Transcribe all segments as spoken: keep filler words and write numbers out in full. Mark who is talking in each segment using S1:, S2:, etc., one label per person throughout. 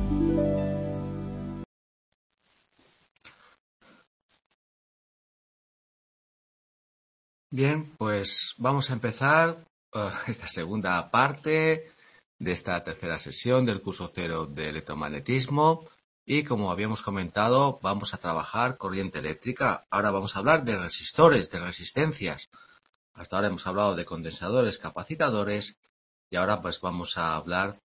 S1: Bien, pues vamos a empezar uh, esta segunda parte de esta tercera sesión del curso cero de electromagnetismo y, como habíamos comentado, vamos a trabajar corriente eléctrica. Ahora vamos a hablar de resistores, de resistencias. Hasta ahora hemos hablado de condensadores, capacitadores y ahora pues vamos a hablar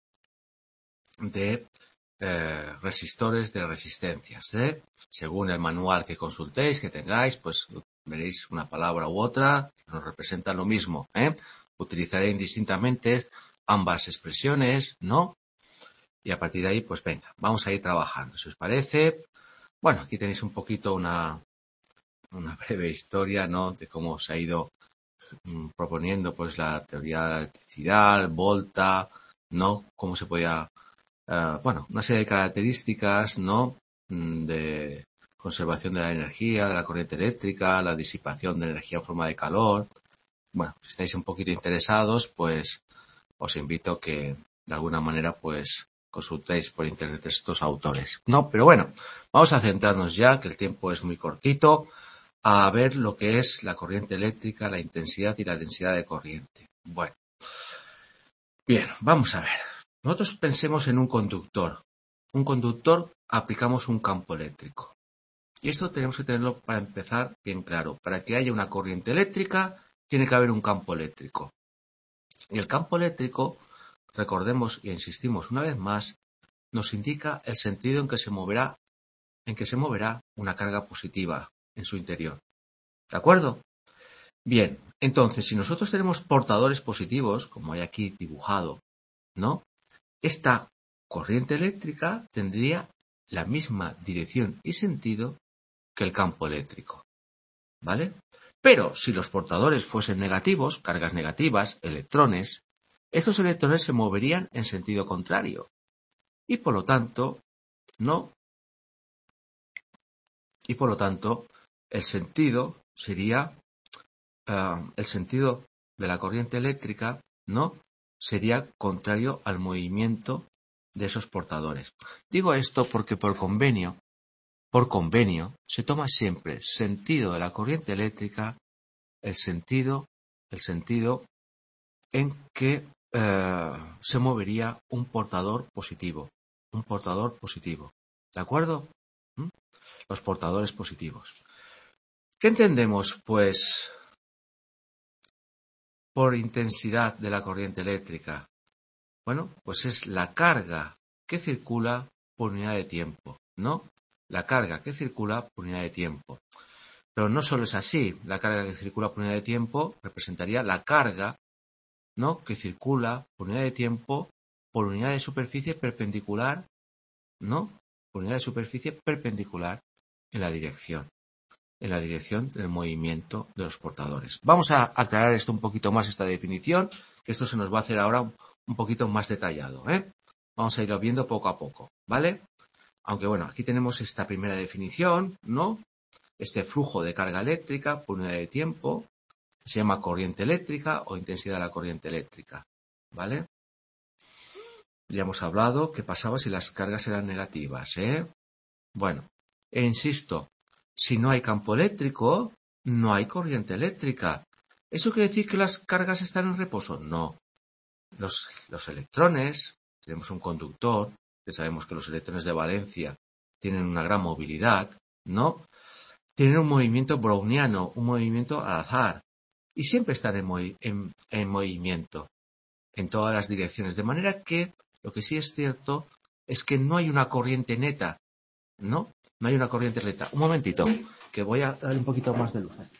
S1: de eh, resistores de resistencias. ¿eh? Según el manual que consultéis, que tengáis, pues veréis una palabra u otra que nos representa lo mismo. ¿eh? Utilizaré indistintamente ambas expresiones, ¿no? Y a partir de ahí, pues venga, vamos a ir trabajando. Si os parece, bueno, aquí tenéis un poquito una, una breve historia, ¿no? De cómo se ha ido mm, proponiendo, pues, la teoría de la electricidad, Volta, ¿no? Cómo se podía, uh, bueno, una serie de características, ¿no? Mm, de conservación de la energía, de la corriente eléctrica, la disipación de energía en forma de calor. Bueno, si estáis un poquito interesados, pues os invito a que de alguna manera pues consultéis por internet estos autores. No, pero bueno, vamos a centrarnos ya, que el tiempo es muy cortito, a ver lo que es la corriente eléctrica, la intensidad y la densidad de corriente. Bueno, bien, vamos a ver. Nosotros pensemos en un conductor. Un conductor, aplicamos un campo eléctrico. Y esto tenemos que tenerlo para empezar bien claro. Para que haya una corriente eléctrica, tiene que haber un campo eléctrico. Y el campo eléctrico, recordemos y insistimos una vez más, nos indica el sentido en que se moverá, en que se moverá una carga positiva en su interior. ¿De acuerdo? Bien, entonces, si nosotros tenemos portadores positivos, como hay aquí dibujado, ¿no? Esta corriente eléctrica tendría la misma dirección y sentido que el campo eléctrico. ¿Vale? Pero si los portadores fuesen negativos, cargas negativas, electrones, estos electrones se moverían en sentido contrario. Y por lo tanto, no. Y por lo tanto, el sentido sería, uh, el sentido de la corriente eléctrica, ¿no? Sería contrario al movimiento de esos portadores. Digo esto porque por convenio, por convenio, se toma siempre sentido de la corriente eléctrica, el sentido, el sentido en que eh, se movería un portador positivo, un portador positivo, ¿de acuerdo? ¿Mm? Los portadores positivos. ¿Qué entendemos, pues, por intensidad de la corriente eléctrica? Bueno, pues es la carga que circula por unidad de tiempo, ¿no? La carga que circula por unidad de tiempo. Pero no solo es así, la carga que circula por unidad de tiempo representaría la carga, ¿no? que circula por unidad de tiempo por unidad de superficie perpendicular, ¿no? Por unidad de superficie perpendicular en la dirección, en la dirección del movimiento de los portadores. Vamos a aclarar esto un poquito más, esta definición, que esto se nos va a hacer ahora un, un poquito más detallado, ¿eh? Vamos a irlo viendo poco a poco, ¿vale? Aunque bueno, aquí tenemos esta primera definición, ¿no? Este flujo de carga eléctrica por unidad de tiempo, se llama corriente eléctrica o intensidad de la corriente eléctrica, ¿vale? Ya hemos hablado qué pasaba si las cargas eran negativas, ¿eh? Bueno, e insisto, si no hay campo eléctrico, no hay corriente eléctrica. ¿Eso quiere decir que las cargas están en reposo? No. Los, los electrones, tenemos un conductor, que sabemos que los electrones de valencia tienen una gran movilidad, ¿no? Tienen un movimiento browniano, un movimiento al azar. Y siempre están en, movi- en, en movimiento, en todas las direcciones. De manera que lo que sí es cierto es que no hay una corriente neta, ¿no? No hay una corriente neta. Un momentito, que voy a dar un poquito más de luz aquí.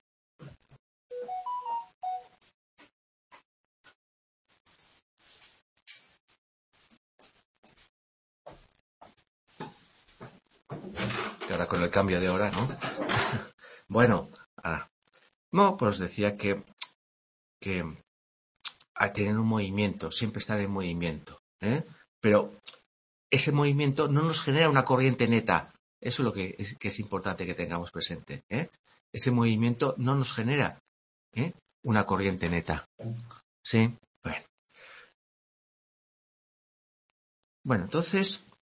S1: Y ahora con el cambio de hora, ¿no? Bueno, ahora. No, pues decía que, que tienen un movimiento, siempre están en movimiento, ¿eh? Pero ese movimiento no nos genera una corriente neta. Eso es lo que es, que es importante que tengamos presente, ¿eh? Ese movimiento no nos genera, ¿eh? una corriente neta. ¿Sí? Bueno. Bueno, entonces,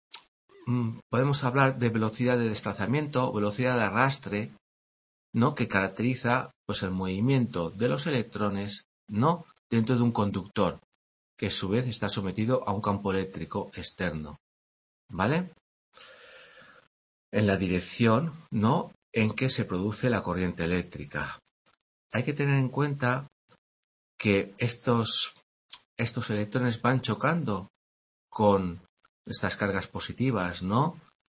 S1: podemos hablar de velocidad de desplazamiento, velocidad de arrastre, ¿no? Que caracteriza pues el movimiento de los electrones, ¿no? Dentro de un conductor, que a su vez está sometido a un campo eléctrico externo, ¿vale? En la dirección, ¿no? En que se produce la corriente eléctrica. Hay que tener en cuenta que estos, estos electrones van chocando con estas cargas positivas, ¿no?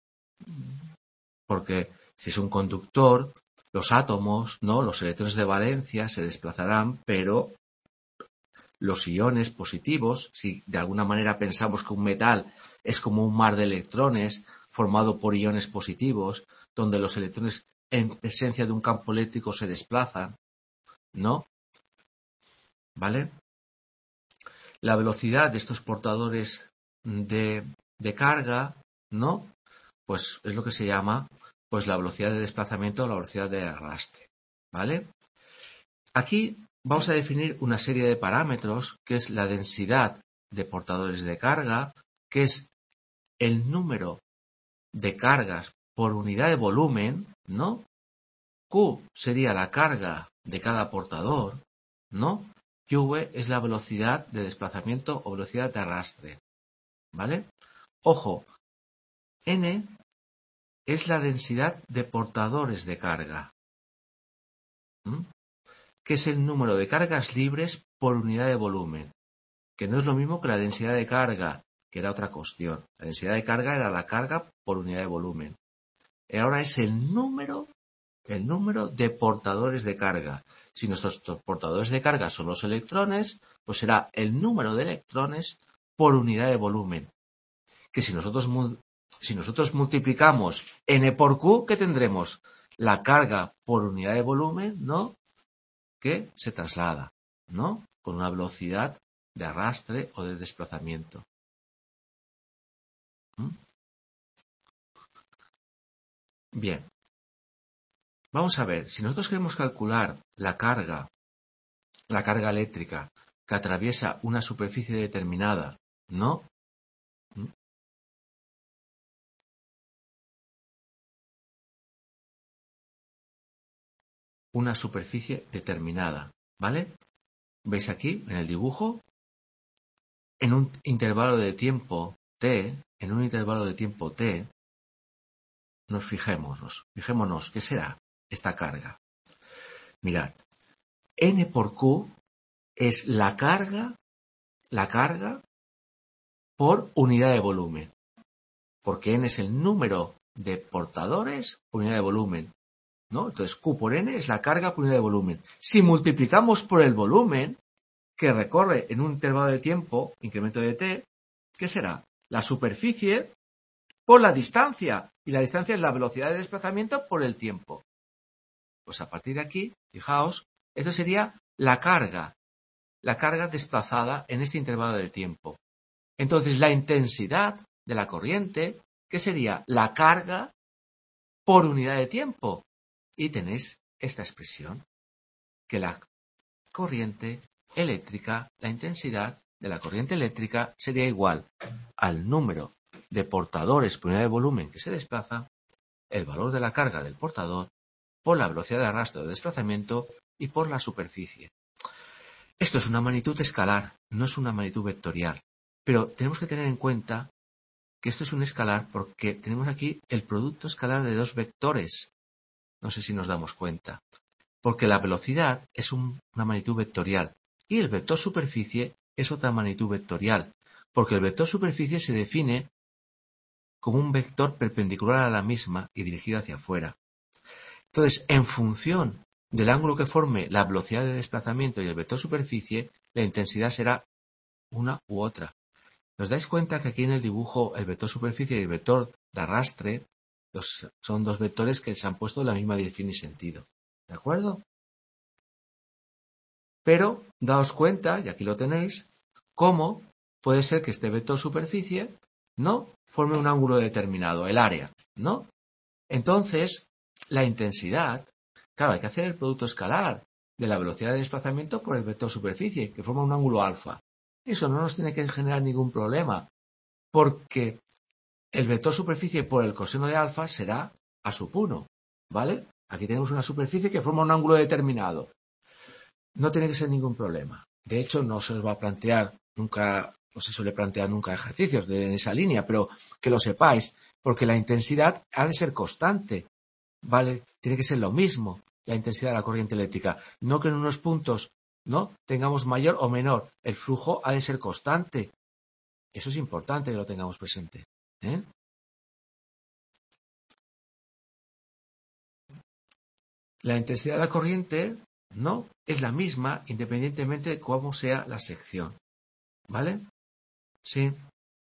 S1: Porque si es un conductor, los átomos, ¿no? Los electrones de valencia se desplazarán, pero los iones positivos, si de alguna manera pensamos que un metal es como un mar de electrones formado por iones positivos, donde los electrones en presencia de un campo eléctrico se desplazan, ¿no? ¿Vale? La velocidad de estos portadores de, de carga, ¿no? Pues es lo que se llama pues la velocidad de desplazamiento o la velocidad de arrastre, ¿vale? Aquí vamos a definir una serie de parámetros, que es la densidad de portadores de carga, que es el número de cargas por unidad de volumen, ¿no? Q sería la carga de cada portador, ¿no? Y V es la velocidad de desplazamiento o velocidad de arrastre, ¿vale? Ojo, N es la densidad de portadores de carga, ¿m? Que es el número de cargas libres por unidad de volumen, que no es lo mismo que la densidad de carga, que era otra cuestión. La densidad de carga era la carga por unidad de volumen. Y ahora es el número, el número de portadores de carga. Si nuestros portadores de carga son los electrones, pues será el número de electrones por unidad de volumen. Que si nosotros, si nosotros multiplicamos N por Q, ¿qué tendremos? La carga por unidad de volumen, ¿no? Que se traslada, ¿no? Con una velocidad de arrastre o de desplazamiento. ¿Mm? Bien. Vamos a ver, si nosotros queremos calcular la carga, la carga eléctrica que atraviesa una superficie determinada, ¿no? ¿Mm? Una superficie determinada, ¿vale? ¿Veis aquí, en el dibujo? En un intervalo de tiempo t, en un intervalo de tiempo t, nos fijémonos, fijémonos, ¿qué será esta carga? Mirad, N por Q es la carga, la carga por unidad de volumen, porque N es el número de portadores por unidad de volumen, ¿no? Entonces Q por N es la carga por unidad de volumen. Si multiplicamos por el volumen que recorre en un intervalo de tiempo, incremento de t, ¿qué será? La superficie por la distancia, y la distancia es la velocidad de desplazamiento por el tiempo. Pues a partir de aquí, fijaos, esto sería la carga, la carga desplazada en este intervalo de tiempo. Entonces la intensidad de la corriente, ¿qué sería? La carga por unidad de tiempo. Y tenéis esta expresión, que la corriente eléctrica, la intensidad de la corriente eléctrica sería igual al número de portadores por unidad de volumen que se desplaza, el valor de la carga del portador, por la velocidad de arrastre o de desplazamiento y por la superficie. Esto es una magnitud escalar, no es una magnitud vectorial. Pero tenemos que tener en cuenta que esto es un escalar porque tenemos aquí el producto escalar de dos vectores. No sé si nos damos cuenta. Porque la velocidad es un, una magnitud vectorial y el vector superficie es otra magnitud vectorial. Porque el vector superficie se define como un vector perpendicular a la misma y dirigido hacia afuera. Entonces, en función del ángulo que forme la velocidad de desplazamiento y el vector superficie, la intensidad será una u otra. ¿Os dais cuenta que aquí en el dibujo el vector superficie y el vector de arrastre los, son dos vectores que se han puesto en la misma dirección y sentido? ¿De acuerdo? Pero, daos cuenta, y aquí lo tenéis, cómo puede ser que este vector superficie no forme un ángulo determinado, el área, ¿no? Entonces, la intensidad, claro, hay que hacer el producto escalar de la velocidad de desplazamiento por el vector superficie, que forma un ángulo alfa. Eso no nos tiene que generar ningún problema, porque el vector superficie por el coseno de alfa será a sub uno, ¿vale? Aquí tenemos una superficie que forma un ángulo determinado. No tiene que ser ningún problema. De hecho, no se os va a plantear nunca, no se suele plantear nunca ejercicios de, en esa línea, pero que lo sepáis, porque la intensidad ha de ser constante, ¿vale? Tiene que ser lo mismo, la intensidad de la corriente eléctrica. No que en unos puntos, ¿no?, tengamos mayor o menor. El flujo ha de ser constante. Eso es importante que lo tengamos presente, ¿eh? La intensidad de la corriente, ¿no?, es la misma independientemente de cómo sea la sección, ¿vale? Sí.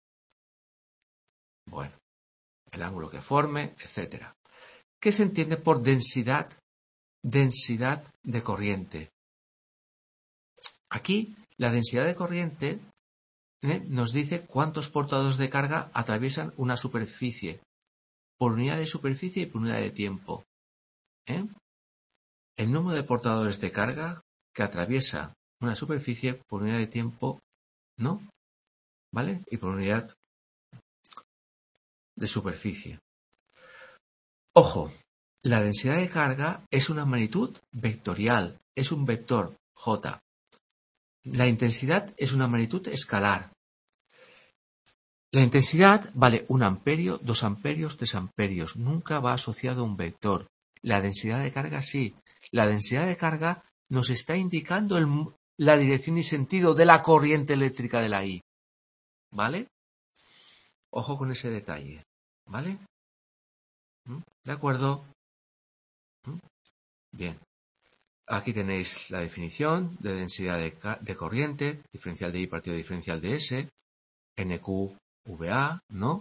S1: Bueno, el ángulo que forme, etcétera. ¿Qué se entiende por densidad? Densidad de corriente. Aquí, la densidad de corriente ¿eh? nos dice cuántos portadores de carga atraviesan una superficie, por unidad de superficie y por unidad de tiempo. ¿eh? El número de portadores de carga que atraviesa una superficie por unidad de tiempo, ¿no? ¿Vale? Y por unidad de superficie. Ojo, la densidad de carga es una magnitud vectorial, es un vector J. La intensidad es una magnitud escalar. La intensidad vale un amperio, dos amperios, tres amperios. Nunca va asociado a un vector. La densidad de carga sí. La densidad de carga nos está indicando el, la dirección y sentido de la corriente eléctrica de la I. ¿Vale? Ojo con ese detalle. ¿Vale? ¿De acuerdo? Bien. Aquí tenéis la definición de densidad de, de corriente, diferencial de I partido diferencial de S, N Q V A, ¿no?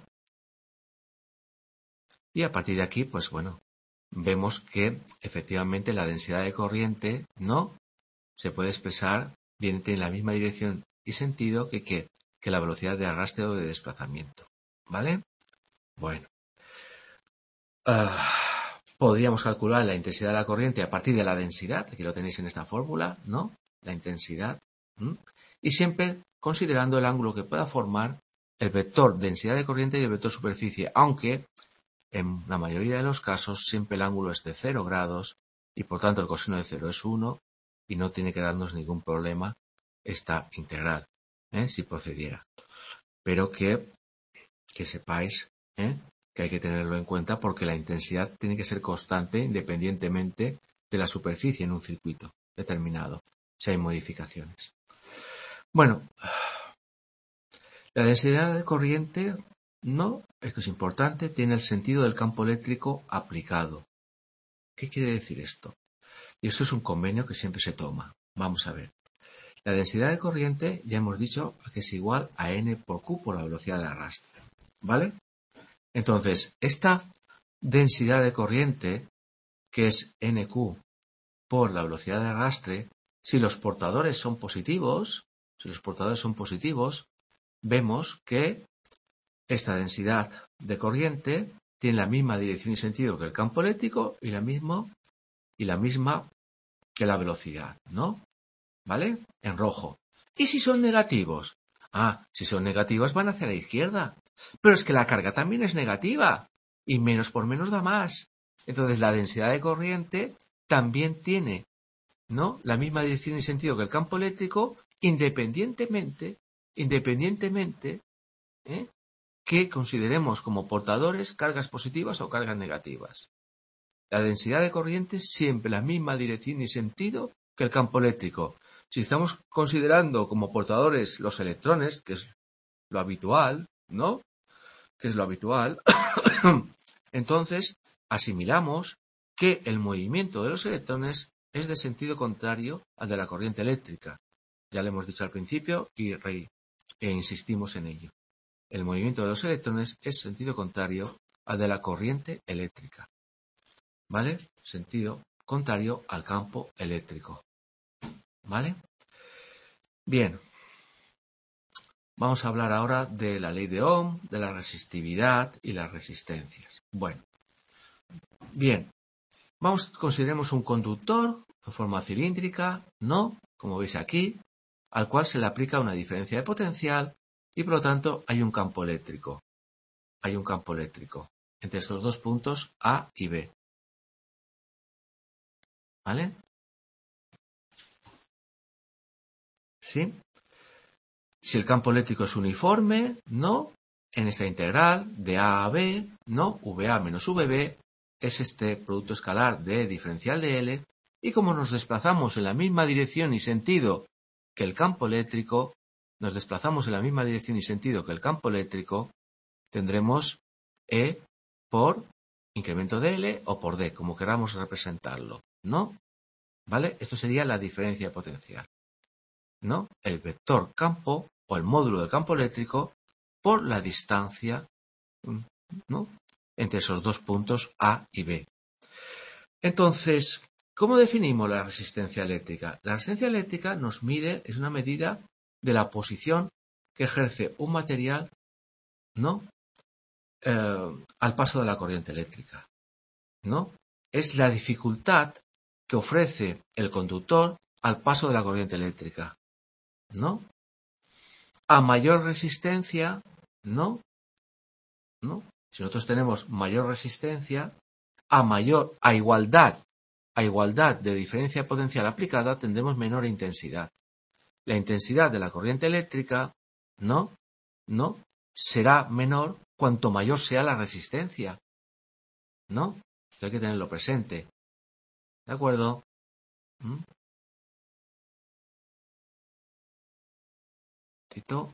S1: Y a partir de aquí, pues bueno, vemos que efectivamente la densidad de corriente, ¿no?, se puede expresar, bien, tiene la misma dirección y sentido que, que, que la velocidad de arrastre o de desplazamiento, ¿vale? Bueno. Uh, podríamos calcular la intensidad de la corriente a partir de la densidad, aquí lo tenéis en esta fórmula, ¿no? La intensidad. ¿m? Y siempre considerando el ángulo que pueda formar el vector densidad de corriente y el vector superficie, aunque en la mayoría de los casos siempre el ángulo es de cero grados y por tanto el coseno de cero es uno y no tiene que darnos ningún problema esta integral, ¿eh? si procediera. Pero que, que sepáis ¿eh? que hay que tenerlo en cuenta porque la intensidad tiene que ser constante independientemente de la superficie en un circuito determinado, si hay modificaciones. Bueno, la densidad de corriente, no, esto es importante, tiene el sentido del campo eléctrico aplicado. ¿Qué quiere decir esto? Y esto es un convenio que siempre se toma. Vamos a ver. La densidad de corriente, ya hemos dicho, que es igual a N por Q por la velocidad de arrastre. ¿Vale? Entonces, esta densidad de corriente, que es N Q por la velocidad de arrastre, si los portadores son positivos, si los portadores son positivos, vemos que esta densidad de corriente tiene la misma dirección y sentido que el campo eléctrico y la misma, y la misma que la velocidad, ¿no? ¿Vale? En rojo. ¿Y si son negativos? Ah, si son negativas van hacia la izquierda. Pero es que la carga también es negativa. Y menos por menos da más. Entonces la densidad de corriente también tiene, ¿no?, la misma dirección y sentido que el campo eléctrico, independientemente, independientemente, ¿eh?, que consideremos como portadores cargas positivas o cargas negativas. La densidad de corriente es siempre la misma dirección y sentido que el campo eléctrico. Si estamos considerando como portadores los electrones, que es lo habitual, ¿no?, que es lo habitual, entonces asimilamos que el movimiento de los electrones es de sentido contrario al de la corriente eléctrica. Ya lo hemos dicho al principio y re, e insistimos en ello. El movimiento de los electrones es sentido contrario al de la corriente eléctrica. ¿Vale? Sentido contrario al campo eléctrico. ¿Vale? Bien. Vamos a hablar ahora de la ley de Ohm, de la resistividad y las resistencias. Bueno. Bien. Vamos, consideremos un conductor de forma cilíndrica, ¿no?, como veis aquí, al cual se le aplica una diferencia de potencial y por lo tanto hay un campo eléctrico. hay un campo eléctrico entre estos dos puntos A y B. ¿Vale? ¿Sí? Si el campo eléctrico es uniforme, ¿no? En esta integral de A a B, ¿no? V A menos V B es este producto escalar de diferencial de L, y como nos desplazamos en la misma dirección y sentido que el campo eléctrico, nos desplazamos en la misma dirección y sentido que el campo eléctrico, tendremos E por incremento de L o por D, como queramos representarlo, ¿no? ¿Vale? Esto sería la diferencia potencial, ¿no? El vector campo o el módulo del campo eléctrico por la distancia, ¿no?, entre esos dos puntos A y B. Entonces, ¿cómo definimos la resistencia eléctrica? La resistencia eléctrica nos mide, es una medida de la posición que ejerce un material, ¿no?, eh, al paso de la corriente eléctrica, ¿no? Es la dificultad que ofrece el conductor al paso de la corriente eléctrica, ¿no? A mayor resistencia, ¿no? ¿No? Si nosotros tenemos mayor resistencia, a mayor, a igualdad, a igualdad de diferencia potencial aplicada, tendremos menor intensidad. La intensidad de la corriente eléctrica, ¿no? ¿No? Será menor cuanto mayor sea la resistencia, ¿no? Esto hay que tenerlo presente. ¿De acuerdo? ¿Mm? Tito.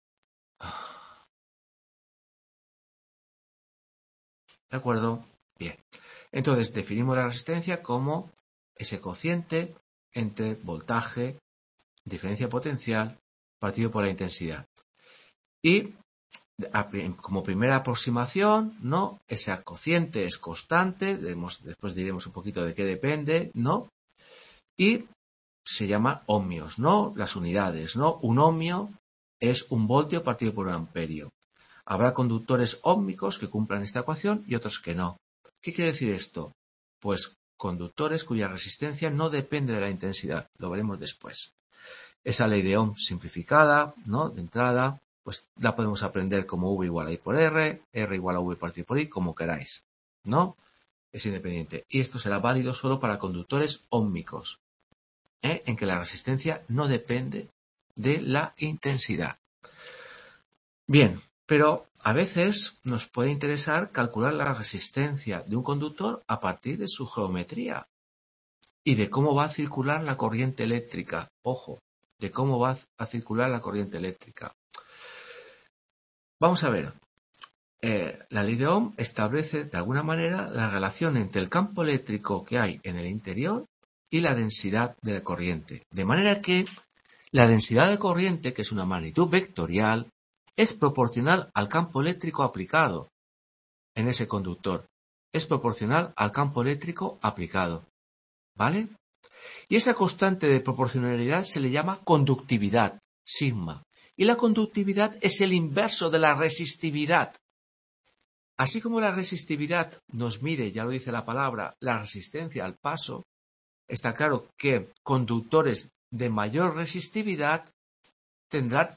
S1: ¿De acuerdo? Bien. Entonces definimos la resistencia como ese cociente entre voltaje, diferencia potencial, partido por la intensidad. Y como primera aproximación, ¿no?, ese cociente es constante, después diremos un poquito de qué depende, ¿no? Y se llama ohmios, ¿no? Las unidades, ¿no? Un ohmio es un voltio partido por un amperio. Habrá conductores óhmicos que cumplan esta ecuación y otros que no. ¿Qué quiere decir esto? Pues conductores cuya resistencia no depende de la intensidad. Lo veremos después. Esa ley de Ohm simplificada, ¿no?, de entrada, pues la podemos aprender como V igual a I por R, R igual a V partido por I, como queráis, ¿no? Es independiente. Y esto será válido solo para conductores óhmicos, ¿eh?, en que la resistencia no depende de la intensidad. Bien, pero a veces nos puede interesar calcular la resistencia de un conductor a partir de su geometría y de cómo va a circular la corriente eléctrica. Ojo, de cómo va a circular la corriente eléctrica. Vamos a ver. Eh, la ley de Ohm establece de alguna manera la relación entre el campo eléctrico que hay en el interior y la densidad de la corriente. De manera que la densidad de corriente, que es una magnitud vectorial, es proporcional al campo eléctrico aplicado en ese conductor. Es proporcional al campo eléctrico aplicado. ¿Vale? Y esa constante de proporcionalidad se le llama conductividad, sigma. Y la conductividad es el inverso de la resistividad. Así como la resistividad nos mide, ya lo dice la palabra, la resistencia al paso, está claro que conductores de mayor resistividad tendrán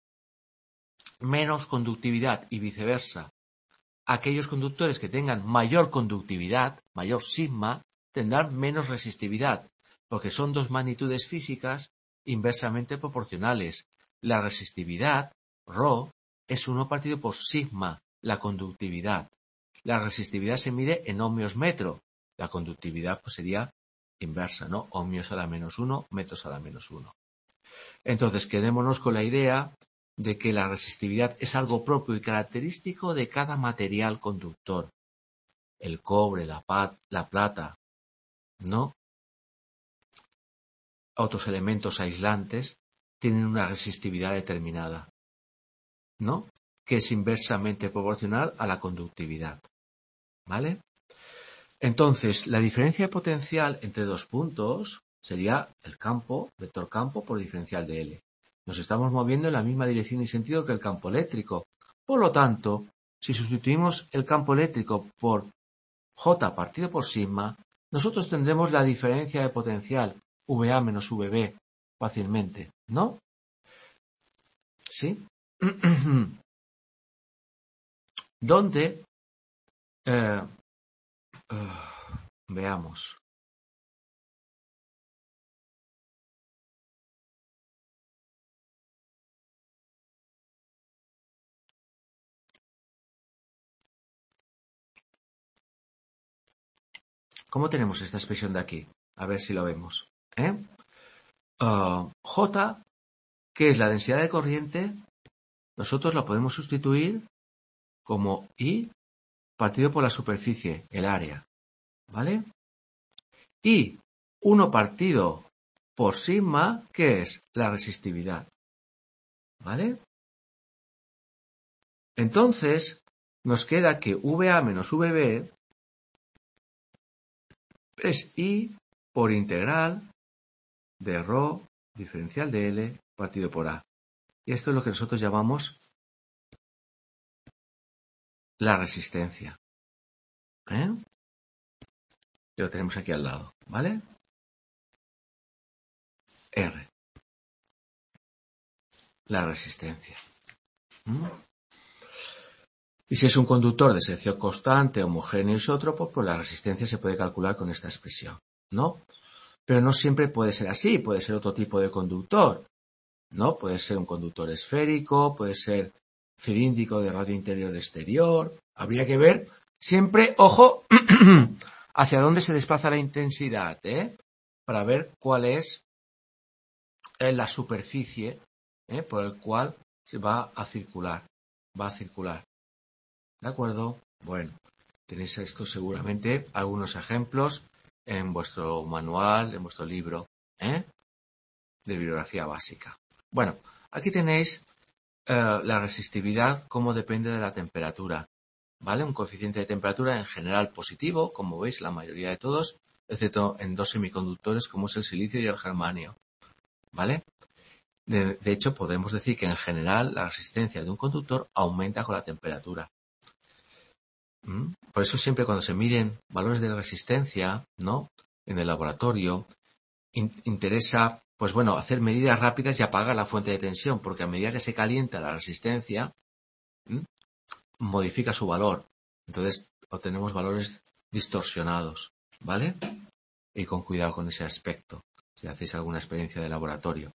S1: menos conductividad y viceversa. Aquellos conductores que tengan mayor conductividad, mayor sigma, tendrán menos resistividad, porque son dos magnitudes físicas inversamente proporcionales. La resistividad, ρ, es uno partido por sigma, la conductividad. La resistividad se mide en ohmios metro. La conductividad pues sería inversa, ¿no? Ohmios a la menos uno, metros a la menos uno. Entonces, quedémonos con la idea de que la resistividad es algo propio y característico de cada material conductor. El cobre, la, pat, la plata, ¿no? Otros elementos aislantes tienen una resistividad determinada, ¿no?, que es inversamente proporcional a la conductividad. ¿Vale? Entonces, la diferencia potencial entre dos puntos sería el campo, vector campo, por diferencial de L. Nos estamos moviendo en la misma dirección y sentido que el campo eléctrico. Por lo tanto, si sustituimos el campo eléctrico por J partido por sigma, nosotros tendremos la diferencia de potencial V A menos V B fácilmente, ¿no? ¿Sí? donde, eh, uh, veamos, ¿cómo tenemos esta expresión de aquí? A ver si lo vemos. ¿eh? Uh, J, que es la densidad de corriente, nosotros la podemos sustituir como I partido por la superficie, el área. ¿Vale? Y uno partido por sigma, que es la resistividad. ¿Vale? Entonces, nos queda que V A menos V B es I por integral de ρ diferencial de L partido por A. Y esto es lo que nosotros llamamos la resistencia. ¿Eh? Y lo tenemos aquí al lado, ¿vale? R. La resistencia. ¿Mm? Y si es un conductor de sección constante, homogéneo y isótropo, pues la resistencia se puede calcular con esta expresión, ¿no? Pero no siempre puede ser así, puede ser otro tipo de conductor, ¿no? Puede ser un conductor esférico, puede ser cilíndrico de radio interior exterior. Habría que ver siempre, ojo, hacia dónde se desplaza la intensidad, ¿eh? Para ver cuál es la superficie, ¿eh? Por el cual se va a circular, va a circular. ¿De acuerdo? Bueno, tenéis esto seguramente algunos ejemplos en vuestro manual, en vuestro libro, ¿eh? De bibliografía básica. Bueno, aquí tenéis eh, la resistividad, cómo depende de la temperatura, ¿vale? Un coeficiente de temperatura en general positivo, como veis la mayoría de todos, excepto en dos semiconductores como es el silicio y el germanio, ¿vale? De, de hecho, podemos decir que en general la resistencia de un conductor aumenta con la temperatura. ¿Mm? Por eso siempre cuando se miden valores de resistencia, ¿no? En el laboratorio, in, interesa, pues bueno, hacer medidas rápidas y apagar la fuente de tensión, porque a medida que se calienta la resistencia, ¿Mm? modifica su valor. Entonces obtenemos valores distorsionados, ¿vale? Y con cuidado con ese aspecto, si hacéis alguna experiencia de laboratorio.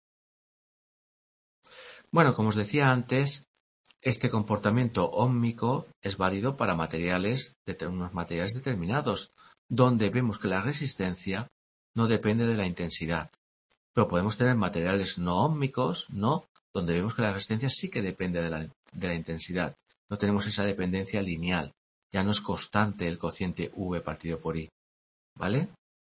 S1: Bueno, como os decía antes, este comportamiento óhmico es válido para materiales, de unos materiales determinados, donde vemos que la resistencia no depende de la intensidad. Pero podemos tener materiales no óhmicos, ¿no? Donde vemos que la resistencia sí que depende de la, de la intensidad. No tenemos esa dependencia lineal. Ya no es constante el cociente V partido por I. ¿Vale?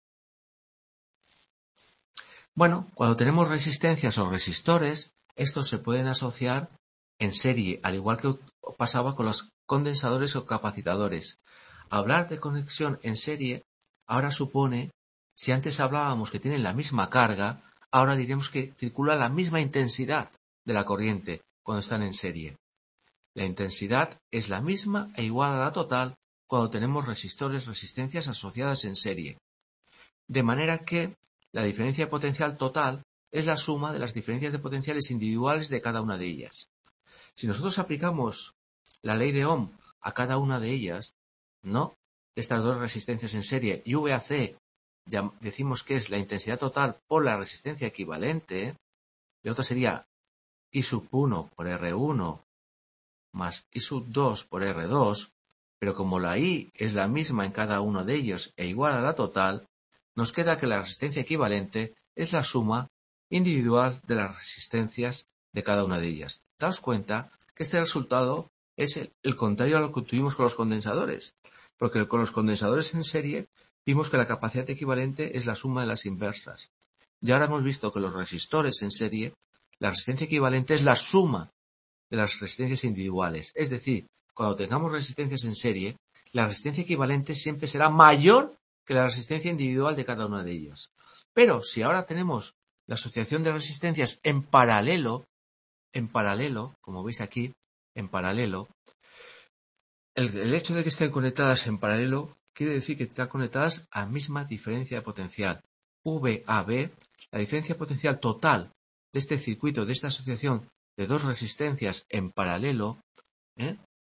S1: Bueno, cuando tenemos resistencias o resistores, estos se pueden asociar en serie, al igual que pasaba con los condensadores o capacitadores. Hablar de conexión en serie ahora supone, si antes hablábamos que tienen la misma carga, ahora diremos que circula la misma intensidad de la corriente cuando están en serie. La intensidad es la misma e igual a la total cuando tenemos resistores, resistencias asociadas en serie. De manera que la diferencia potencial total es la suma de las diferencias de potenciales individuales de cada una de ellas. Si nosotros aplicamos la ley de Ohm a cada una de ellas, ¿no? De estas dos resistencias en serie, y V A C ya decimos que es la intensidad total por la resistencia equivalente, y otra sería I sub uno por R uno más I sub dos por R dos, pero como la I es la misma en cada uno de ellos e igual a la total, nos queda que la resistencia equivalente es la suma individual de las resistencias de cada una de ellas. Daos cuenta que este resultado es el, el contrario a lo que tuvimos con los condensadores, porque con los condensadores en serie vimos que la capacidad equivalente es la suma de las inversas. Y ahora hemos visto que los resistores en serie, la resistencia equivalente es la suma de las resistencias individuales. Es decir, cuando tengamos resistencias en serie, la resistencia equivalente siempre será mayor que la resistencia individual de cada una de ellas. Pero si ahora tenemos la asociación de resistencias en paralelo, en paralelo, como veis aquí, en paralelo, el, el hecho de que estén conectadas en paralelo quiere decir que están conectadas a misma diferencia de potencial. V A B, la diferencia potencial total de este circuito, de esta asociación de dos resistencias en paralelo, ¿eh?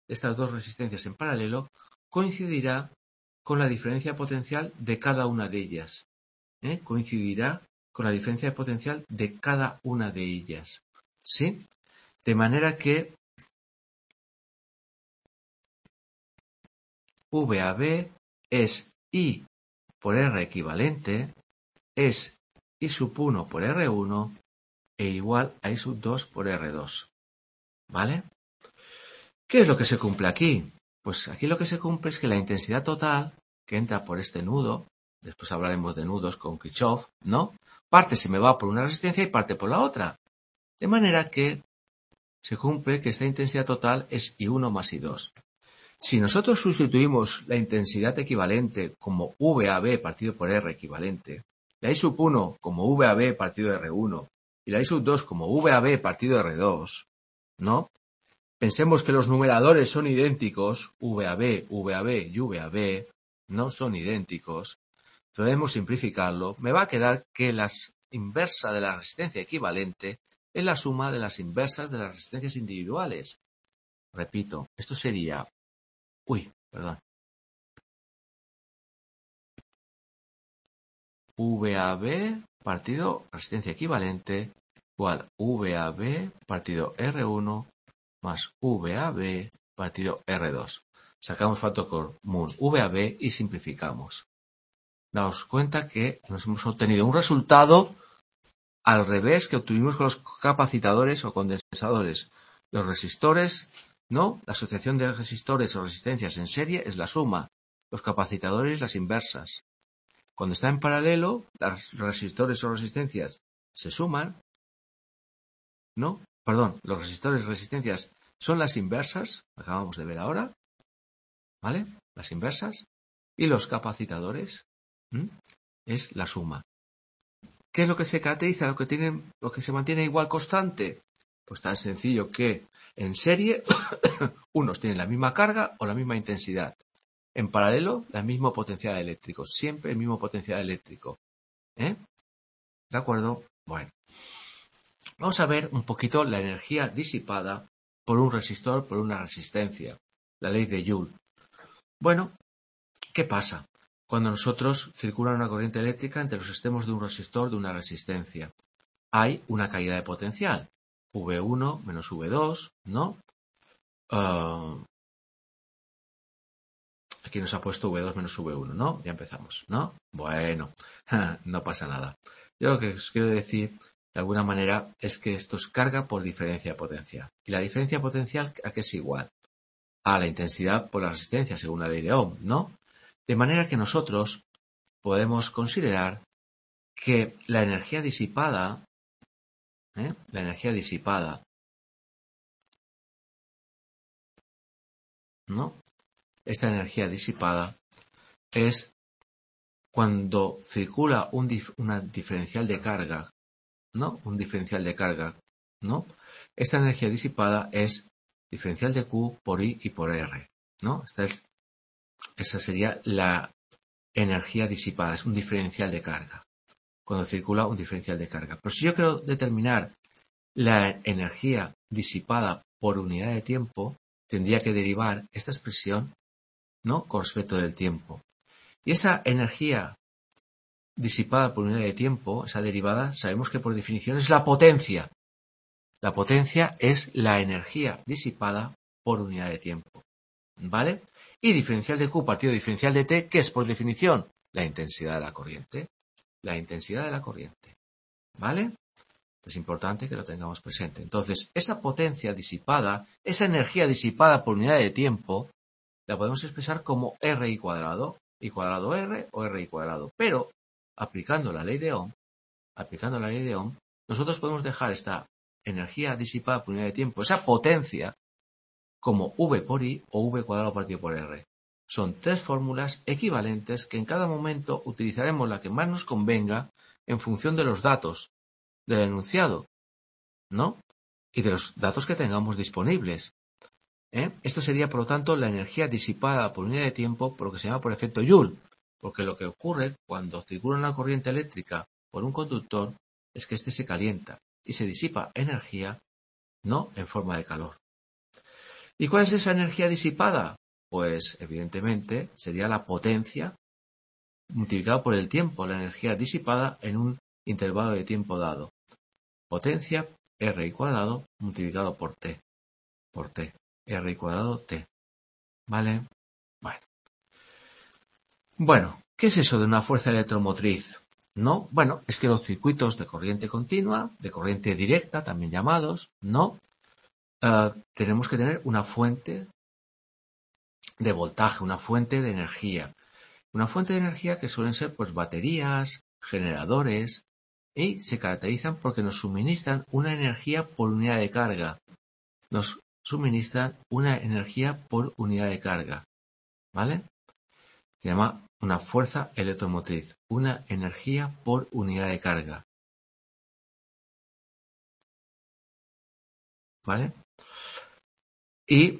S1: de estas dos resistencias en paralelo coincidirá con la diferencia potencial de cada una de ellas. ¿Eh? Coincidirá con la diferencia de potencial de cada una de ellas. ¿Sí? De manera que V A B es I por R equivalente, es I sub uno por R uno e igual a I sub dos por R dos. ¿Vale? ¿Qué es lo que se cumple aquí? Pues aquí lo que se cumple es que la intensidad total que entra por este nudo, después hablaremos de nudos con Kirchhoff, ¿no? Parte se me va por una resistencia y parte por la otra. De manera que se cumple que esta intensidad total es I uno más I dos. Si nosotros sustituimos la intensidad equivalente como V A B partido por R equivalente, la I sub uno como V A B partido R uno y la I sub dos como V A B partido R dos, ¿no? Pensemos que los numeradores son idénticos, V A B, V A B y V A B, no son idénticos. Podemos simplificarlo. Me va a quedar que la inversa de la resistencia equivalente es la suma de las inversas de las resistencias individuales. Repito, esto sería... Uy, perdón. V A B partido resistencia equivalente igual V A B partido R uno más V A B partido R dos. Sacamos factor común V A B y simplificamos. Daos cuenta que nos hemos obtenido un resultado al revés que obtuvimos con los capacitadores o condensadores. Los resistores, ¿no? La asociación de resistores o resistencias en serie es la suma. Los capacitadores las inversas. Cuando está en paralelo, los resistores o resistencias se suman, ¿no? Perdón, los resistores y resistencias son las inversas, acabamos de ver ahora, ¿vale? Las inversas. Y los capacitadores, ¿m? Es la suma. ¿Qué es lo que se caracteriza? Lo que tienen, lo que se mantiene igual constante. Pues tan sencillo que en serie unos tienen la misma carga o la misma intensidad. En paralelo, el mismo potencial eléctrico. Siempre el mismo potencial eléctrico. ¿Eh? ¿De acuerdo? Bueno. Vamos a ver un poquito la energía disipada por un resistor, por una resistencia. La ley de Joule. Bueno, ¿qué pasa? Cuando nosotros circula una corriente eléctrica entre los extremos de un resistor, de una resistencia, hay una caída de potencial. V uno menos V dos, ¿no? Uh, aquí nos ha puesto V dos menos V uno, ¿no? Ya empezamos, ¿no? Bueno, no pasa nada. Yo lo que os quiero decir, de alguna manera, es que esto es carga por diferencia potencial. ¿Y la diferencia potencial a qué es igual? A la intensidad por la resistencia, según la ley de Ohm, ¿no? De manera que nosotros podemos considerar que la energía disipada, ¿eh? la energía disipada, ¿no? Esta energía disipada es cuando circula un dif una diferencial de carga, ¿no? Un diferencial de carga, ¿no? Esta energía disipada es diferencial de Q por I y por R, ¿no? Esta es, esa sería la energía disipada, es un diferencial de carga, cuando circula un diferencial de carga. Pero si yo quiero determinar la energía disipada por unidad de tiempo, tendría que derivar esta expresión, ¿no? Con respecto del tiempo. Y esa energía disipada por unidad de tiempo, esa derivada, sabemos que por definición es la potencia. La potencia es la energía disipada por unidad de tiempo. ¿Vale? Y diferencial de Q partido diferencial de T, ¿qué es por definición? La intensidad de la corriente. La intensidad de la corriente. ¿Vale? Es importante que lo tengamos presente. Entonces, esa potencia disipada, esa energía disipada por unidad de tiempo, la podemos expresar como R I cuadrado, I cuadrado R o R I cuadrado. Pero, aplicando la ley de Ohm, aplicando la ley de Ohm, nosotros podemos dejar esta energía disipada por unidad de tiempo, esa potencia, como V por I o V cuadrado partido por R. Son tres fórmulas equivalentes que en cada momento utilizaremos la que más nos convenga en función de los datos del enunciado, ¿no? Y de los datos que tengamos disponibles. ¿Eh? Esto sería, por lo tanto, la energía disipada por unidad de tiempo por lo que se llama por efecto Joule, porque lo que ocurre cuando circula una corriente eléctrica por un conductor es que éste se calienta y se disipa energía, ¿no? En forma de calor. ¿Y cuál es esa energía disipada? Pues evidentemente sería la potencia multiplicado por el tiempo, la energía disipada en un intervalo de tiempo dado. Potencia R cuadrado multiplicado por T, por T, R cuadrado T. ¿Vale? Bueno. Bueno, ¿qué es eso de una fuerza electromotriz? No, bueno, es que los circuitos de corriente continua, de corriente directa, también llamados, no, uh, tenemos que tener una fuente de voltaje, una fuente de energía. Una fuente de energía que suelen ser pues baterías, generadores, y se caracterizan porque nos suministran una energía por unidad de carga. Nos suministran una energía por unidad de carga. ¿Vale? Se llama una fuerza electromotriz, una energía por unidad de carga. ¿Vale? Y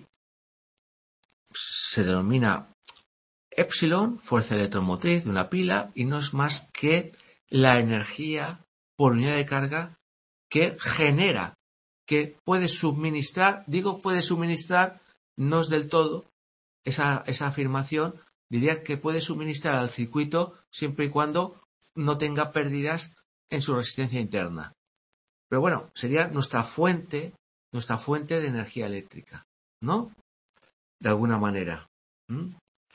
S1: se denomina epsilon, fuerza electromotriz de una pila, y no es más que la energía por unidad de carga que genera, que puede suministrar, digo puede suministrar, no es del todo esa, esa afirmación, diría que puede suministrar al circuito siempre y cuando no tenga pérdidas en su resistencia interna. Pero bueno, sería nuestra fuente, nuestra fuente de energía eléctrica, ¿no? De alguna manera. ¿Mm?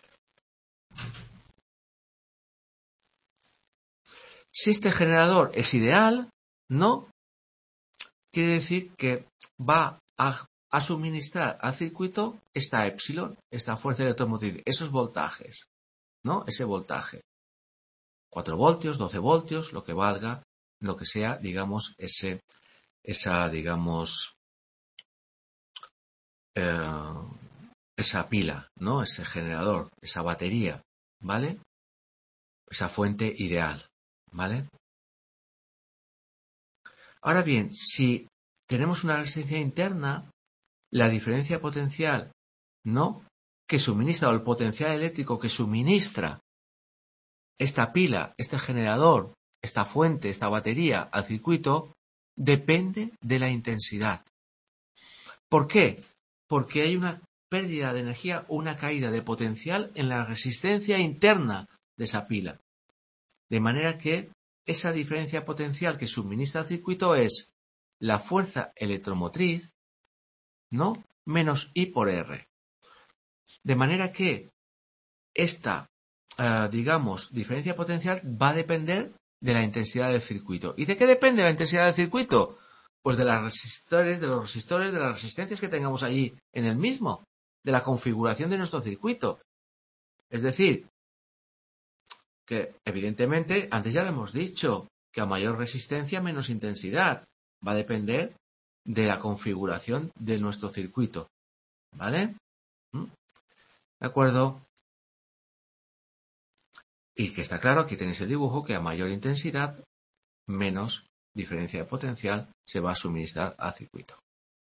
S1: Si este generador es ideal, no quiere decir que va a, a suministrar al circuito esta epsilon, esta fuerza electromotriz, esos voltajes, ¿no? Ese voltaje. cuatro voltios, doce voltios, lo que valga, lo que sea, digamos, ese, esa, digamos, eh, esa pila, ¿no? Ese generador, esa batería, ¿vale? Esa fuente ideal, ¿vale? Ahora bien, si tenemos una resistencia interna, la diferencia potencial, ¿no? Que suministra, o el potencial eléctrico que suministra esta pila, este generador, esta fuente, esta batería al circuito, depende de la intensidad. ¿Por qué? Porque hay una pérdida de energía o una caída de potencial en la resistencia interna de esa pila. De manera que esa diferencia potencial que suministra el circuito es la fuerza electromotriz, ¿no? Menos I por R. De manera que esta, eh, digamos, diferencia potencial va a depender de la intensidad del circuito. ¿Y de qué depende la intensidad del circuito? Pues de las resistores, de los resistores, de las resistencias que tengamos allí en el mismo, de la configuración de nuestro circuito. Es decir, que evidentemente, antes ya lo hemos dicho, que a mayor resistencia, menos intensidad. Va a depender de la configuración de nuestro circuito. ¿Vale? ¿Mm? ¿De acuerdo? Y que está claro, aquí tenéis el dibujo, que a mayor intensidad, menos diferencia de potencial se va a suministrar al circuito.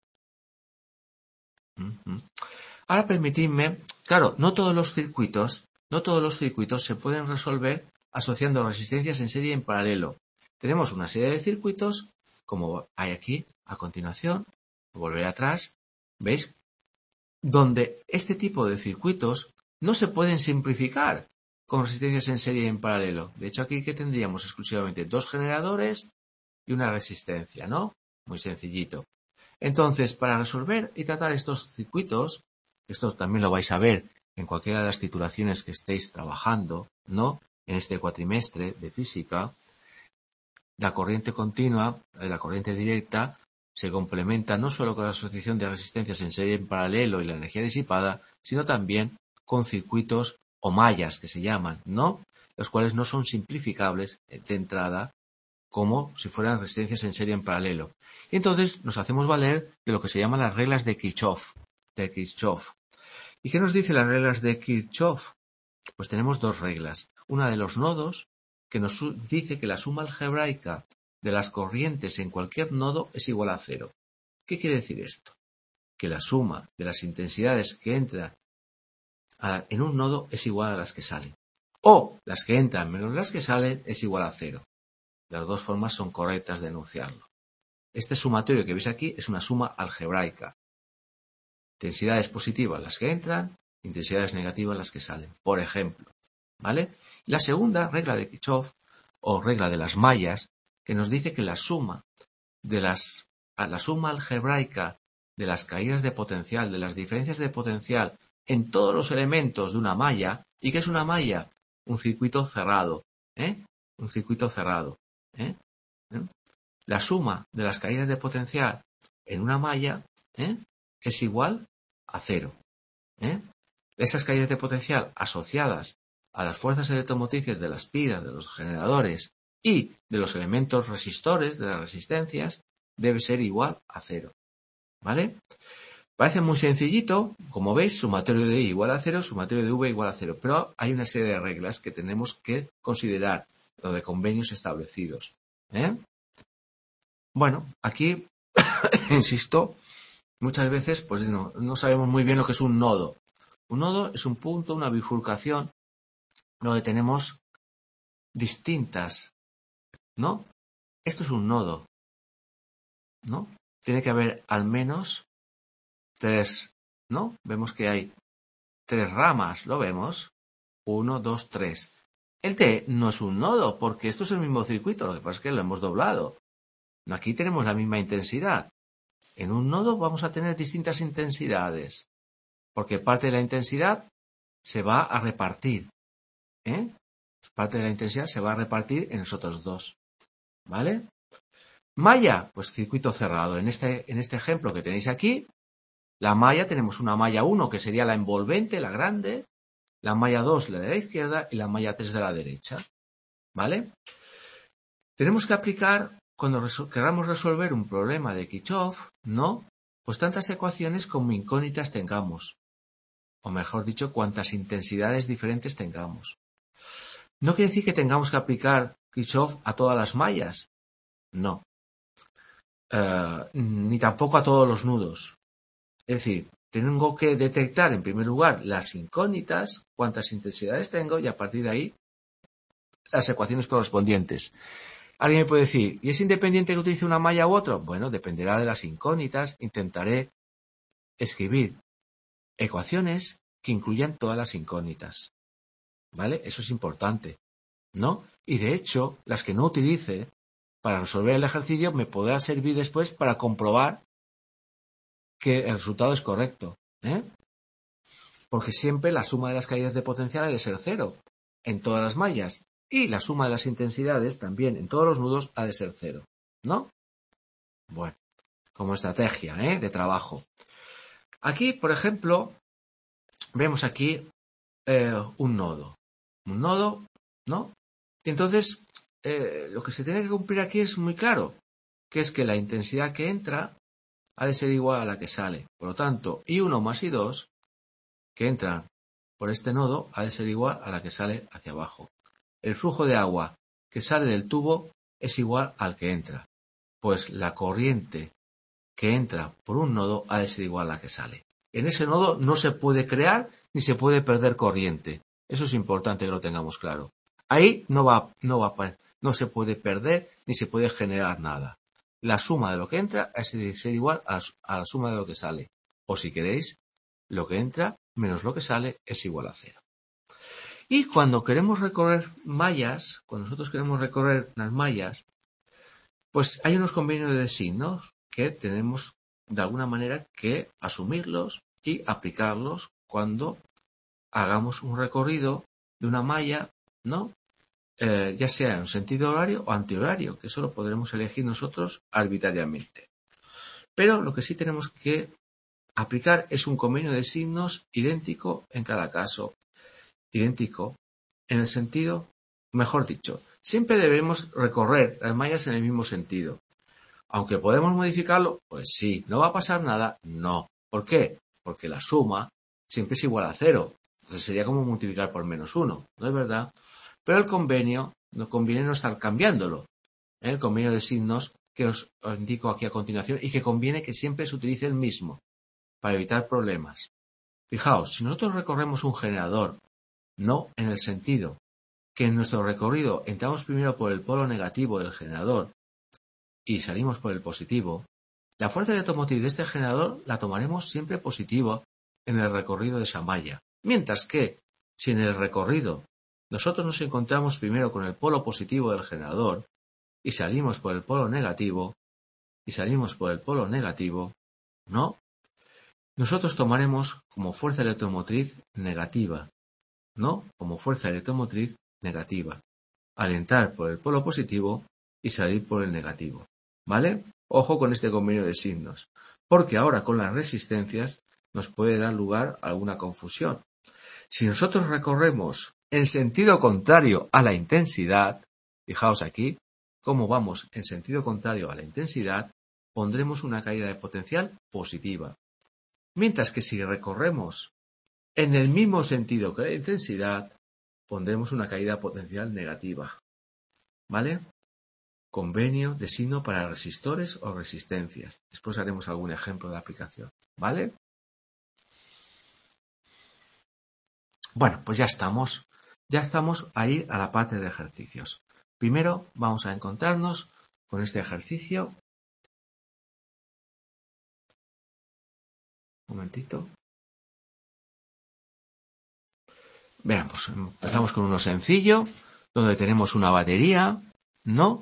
S1: ¿Mm-hmm? Ahora permitidme, claro, no todos los circuitos, no todos los circuitos se pueden resolver asociando resistencias en serie y en paralelo. Tenemos una serie de circuitos, como hay aquí a continuación, volveré atrás, ¿veis? Donde este tipo de circuitos no se pueden simplificar con resistencias en serie y en paralelo. De hecho, aquí que tendríamos exclusivamente dos generadores y una resistencia, ¿no? Muy sencillito. Entonces, para resolver y tratar estos circuitos, esto también lo vais a ver en cualquiera de las titulaciones que estéis trabajando, ¿no? En este cuatrimestre de física, la corriente continua, la corriente directa, se complementa no solo con la asociación de resistencias en serie y en paralelo y la energía disipada, sino también con circuitos o mallas que se llaman, ¿no? Los cuales no son simplificables de entrada como si fueran resistencias en serie en paralelo. Y entonces nos hacemos valer de lo que se llaman las reglas de Kirchhoff. De Kirchhoff. ¿Y qué nos dicen las reglas de Kirchhoff? Pues tenemos dos reglas. Una de los nodos, que nos dice que la suma algebraica de las corrientes en cualquier nodo es igual a cero. ¿Qué quiere decir esto? Que la suma de las intensidades que entran en un nodo es igual a las que salen. O las que entran menos las que salen es igual a cero. Las dos formas son correctas de enunciarlo. Este sumatorio que veis aquí es una suma algebraica. Intensidades positivas las que entran, intensidades negativas las que salen, por ejemplo. ¿Vale? La segunda regla de Kirchhoff, o regla de las mallas, que nos dice que la suma de las, la suma algebraica de las caídas de potencial, de las diferencias de potencial en todos los elementos de una malla. ¿Y qué es una malla? Un circuito cerrado, ¿eh? Un circuito cerrado, ¿eh? ¿Eh? La suma de las caídas de potencial en una malla, ¿eh? es igual a cero, ¿eh? Esas caídas de potencial asociadas a las fuerzas electromotrices de las pilas, de los generadores y de los elementos resistores, de las resistencias, debe ser igual a cero, ¿vale? Parece muy sencillito, como veis, sumatorio de I igual a cero, sumatorio de V igual a cero, pero hay una serie de reglas que tenemos que considerar, lo de convenios establecidos, ¿eh? Bueno, aquí, insisto, muchas veces pues no, no sabemos muy bien lo que es un nodo. Un nodo es un punto, una bifurcación, donde tenemos distintas, ¿no? Esto es un nodo, ¿no? Tiene que haber al menos tres, ¿no? Vemos que hay tres ramas, ¿lo vemos? Uno, dos, tres. El T no es un nodo, porque esto es el mismo circuito, lo que pasa es que lo hemos doblado. Aquí tenemos la misma intensidad. En un nodo vamos a tener distintas intensidades, porque parte de la intensidad se va a repartir, ¿eh? Parte de la intensidad se va a repartir en los otros dos, ¿vale? Malla, pues circuito cerrado. En este, en este ejemplo que tenéis aquí, la malla, tenemos una malla uno que sería la envolvente, la grande, la malla dos, la de la izquierda, y la malla tres de la derecha, ¿vale? Tenemos que aplicar, cuando resol- queramos resolver un problema de Kirchhoff, ¿no? Pues tantas ecuaciones como incógnitas tengamos, o mejor dicho, cuantas intensidades diferentes tengamos. No quiere decir que tengamos que aplicar Kirchhoff a todas las mallas, no, uh, ni tampoco a todos los nudos. Es decir, tengo que detectar en primer lugar las incógnitas, cuántas intensidades tengo, y a partir de ahí las ecuaciones correspondientes. Alguien me puede decir, ¿y es independiente que utilice una malla u otra? Bueno, dependerá de las incógnitas. Intentaré escribir ecuaciones que incluyan todas las incógnitas, ¿vale? Eso es importante, ¿no? Y de hecho, las que no utilice para resolver el ejercicio me podrá servir después para comprobar que el resultado es correcto, ¿eh? Porque siempre la suma de las caídas de potencial ha de ser cero en todas las mallas, y la suma de las intensidades también en todos los nudos ha de ser cero, ¿no? Bueno, como estrategia, ¿eh? de trabajo. Aquí, por ejemplo, vemos aquí eh, un nodo. Un nodo, ¿no? Entonces, eh, lo que se tiene que cumplir aquí es muy claro, que es que la intensidad que entra ha de ser igual a la que sale. Por lo tanto, I uno más I dos, que entran por este nodo, ha de ser igual a la que sale hacia abajo. El flujo de agua que sale del tubo es igual al que entra. Pues la corriente que entra por un nodo ha de ser igual a la que sale. En ese nodo no se puede crear ni se puede perder corriente. Eso es importante que lo tengamos claro. Ahí no va, no va, no se puede perder ni se puede generar nada. La suma de lo que entra ha de ser igual a la suma de lo que sale. O si queréis, lo que entra menos lo que sale es igual a cero. Y cuando queremos recorrer mallas, cuando nosotros queremos recorrer unas mallas, pues hay unos convenios de signos que tenemos de alguna manera que asumirlos y aplicarlos cuando hagamos un recorrido de una malla, ¿no? Eh, ya sea en sentido horario o antihorario, que eso lo podremos elegir nosotros arbitrariamente. Pero lo que sí tenemos que aplicar es un convenio de signos idéntico en cada caso. Idéntico en el sentido, mejor dicho, siempre debemos recorrer las mallas en el mismo sentido. Aunque podemos modificarlo, pues sí. ¿No va a pasar nada? No. ¿Por qué? Porque la suma siempre es igual a cero. Entonces sería como multiplicar por menos uno, ¿no es verdad? Pero el convenio, nos conviene no estar cambiándolo. ¿eh? El convenio de signos que os, os indico aquí a continuación, y que conviene que siempre se utilice el mismo para evitar problemas. Fijaos, si nosotros recorremos un generador, no en el sentido que en nuestro recorrido entramos primero por el polo negativo del generador y salimos por el positivo, La fuerza electromotriz de este generador la tomaremos siempre positiva en el recorrido de esa malla. Mientras que, si en el recorrido nosotros nos encontramos primero con el polo positivo del generador y salimos por el polo negativo, y salimos por el polo negativo, ¿no? Nosotros tomaremos como fuerza electromotriz negativa, ¿no? Como fuerza electromotriz negativa, al entrar por el polo positivo y salir por el negativo, ¿vale? Ojo con este convenio de signos, porque ahora con las resistencias nos puede dar lugar a alguna confusión. Si nosotros recorremos en sentido contrario a la intensidad, fijaos aquí, cómo vamos en sentido contrario a la intensidad, pondremos una caída de potencial positiva. Mientras que si recorremos en el mismo sentido que la intensidad, pondremos una caída potencial negativa. ¿Vale? Convenio de signo para resistores o resistencias. Después haremos algún ejemplo de aplicación. ¿Vale? Bueno, pues ya estamos. Ya estamos ahí a la parte de ejercicios. Primero vamos a encontrarnos con este ejercicio. Un momentito. Veamos, empezamos con uno sencillo, donde tenemos una batería, ¿no?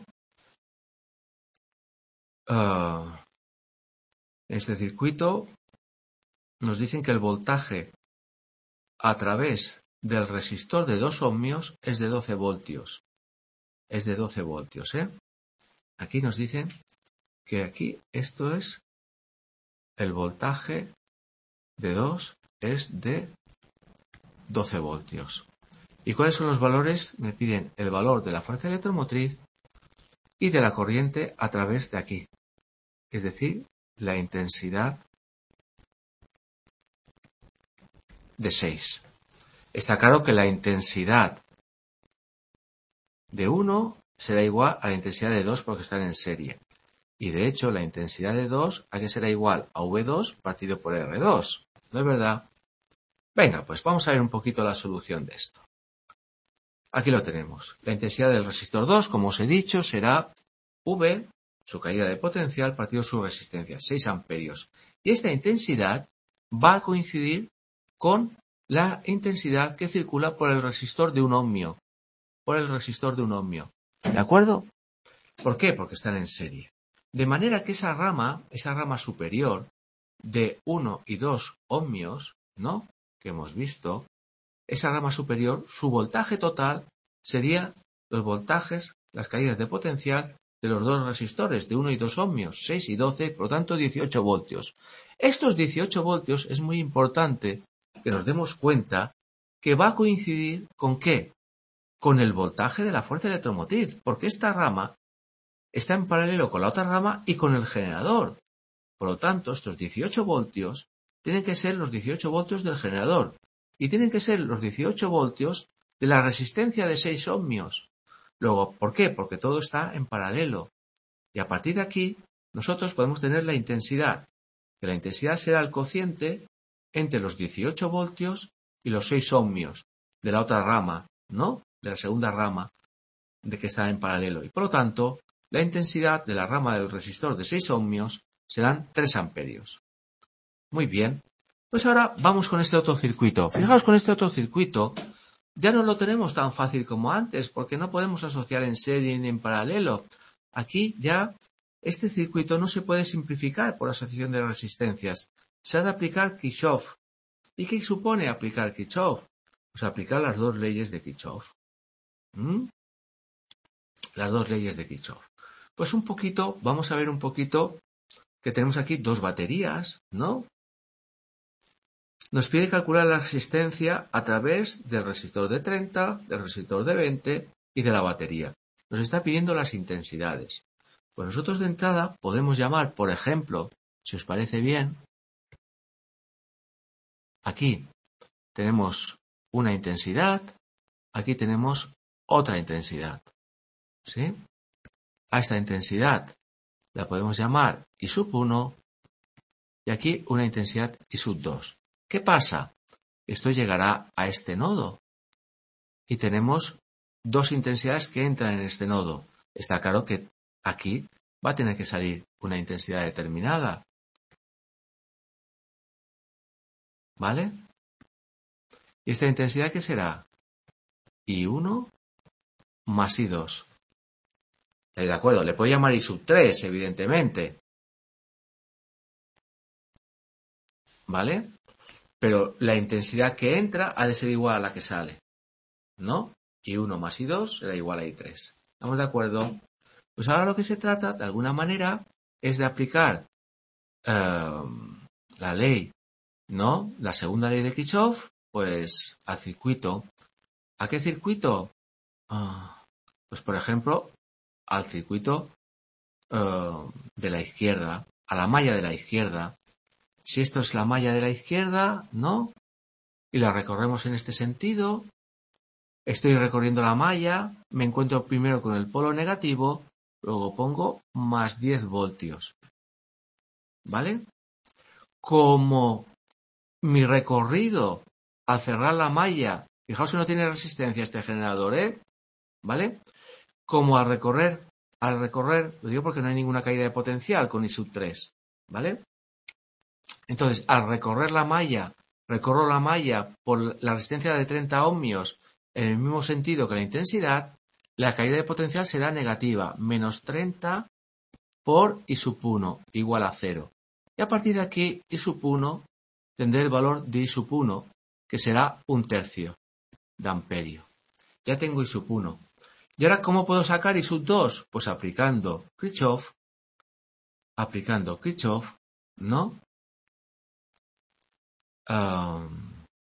S1: Uh, en este circuito nos dicen que el voltaje a través del resistor de dos ohmios es de doce voltios. Es de doce voltios, ¿eh? Aquí nos dicen que aquí esto es el voltaje de dos es de doce voltios. ¿Y cuáles son los valores? Me piden el valor de la fuerza electromotriz y de la corriente a través de aquí. Es decir, la intensidad de seis. Está claro que la intensidad de uno será igual a la intensidad de dos porque están en serie. Y de hecho, la intensidad de dos aquí será igual a V dos partido por R dos. ¿No es verdad? Venga, pues vamos a ver un poquito la solución de esto. Aquí lo tenemos. La intensidad del resistor dos, como os he dicho, será V, su caída de potencial, partido su resistencia, seis amperios. Y esta intensidad va a coincidir con la intensidad que circula por el resistor de un ohmio. Por el resistor de un ohmio. ¿De acuerdo? ¿Por qué? Porque están en serie. De manera que esa rama, esa rama superior de uno y dos ohmios, ¿no? Que hemos visto, esa rama superior, su voltaje total sería los voltajes, las caídas de potencial de los dos resistores de uno y dos ohmios, seis y doce, por lo tanto dieciocho voltios. Estos dieciocho voltios es muy importante que nos demos cuenta que va a coincidir ¿con qué? Con el voltaje de la fuerza electromotriz, porque esta rama está en paralelo con la otra rama y con el generador. Por lo tanto, estos dieciocho voltios tienen que ser los dieciocho voltios del generador y tienen que ser los dieciocho voltios de la resistencia de seis ohmios. Luego, ¿por qué? Porque todo está en paralelo. Y a partir de aquí, nosotros podemos tener la intensidad, que la intensidad será el cociente entre los dieciocho voltios y los seis ohmios de la otra rama, ¿no? De la segunda rama de que está en paralelo. Y por lo tanto, la intensidad de la rama del resistor de seis ohmios serán tres amperios. Muy bien. Pues ahora vamos con este otro circuito. Fijaos, con este otro circuito ya no lo tenemos tan fácil como antes, porque no podemos asociar en serie ni en paralelo. Aquí ya este circuito no se puede simplificar por asociación de resistencias. Se ha de aplicar Kirchhoff. ¿Y qué supone aplicar Kirchhoff? Pues aplicar las dos leyes de Kirchhoff. ¿Mm? Las dos leyes de Kirchhoff. Pues un poquito, vamos a ver un poquito que tenemos aquí dos baterías, ¿no? Nos pide calcular la resistencia a través del resistor de treinta, del resistor de veinte y de la batería. Nos está pidiendo las intensidades. Pues nosotros de entrada podemos llamar, por ejemplo, si os parece bien, aquí tenemos una intensidad, aquí tenemos otra intensidad. ¿Sí? A esta intensidad la podemos llamar I sub uno y aquí una intensidad I sub dos. ¿Qué pasa? Esto llegará a este nodo y tenemos dos intensidades que entran en este nodo. Está claro que aquí va a tener que salir una intensidad determinada. ¿Vale? ¿Y esta intensidad qué será? I uno más I dos. ¿Estáis de acuerdo? Le puedo llamar I sub tres, evidentemente. ¿Vale? Pero la intensidad que entra ha de ser igual a la que sale. ¿No? I uno más I dos será igual a I tres. ¿Estamos de acuerdo? Pues ahora lo que se trata, de alguna manera, es de aplicar eh, la ley, ¿no? La segunda ley de Kirchhoff, pues al circuito. ¿A qué circuito? Uh, pues por ejemplo, al circuito uh, de la izquierda, a la malla de la izquierda. Si esto es la malla de la izquierda, ¿no? Y la recorremos en este sentido. Estoy recorriendo la malla, me encuentro primero con el polo negativo, luego pongo más diez voltios. ¿Vale? Como mi recorrido al cerrar la malla, fijaos que no tiene resistencia este generador, ¿eh? ¿Vale? Como al recorrer, al recorrer, lo digo porque no hay ninguna caída de potencial con I sub tres, ¿vale? Entonces, al recorrer la malla, recorro la malla por la resistencia de treinta ohmios en el mismo sentido que la intensidad, la caída de potencial será negativa, menos treinta por I sub uno, igual a cero. Y a partir de aquí, I sub uno, tendré el valor de I sub uno, que será un tercio de amperio. Ya tengo I sub uno. ¿Y ahora cómo puedo sacar I sub dos? Pues aplicando Kirchhoff, aplicando Kirchhoff, ¿no? Um,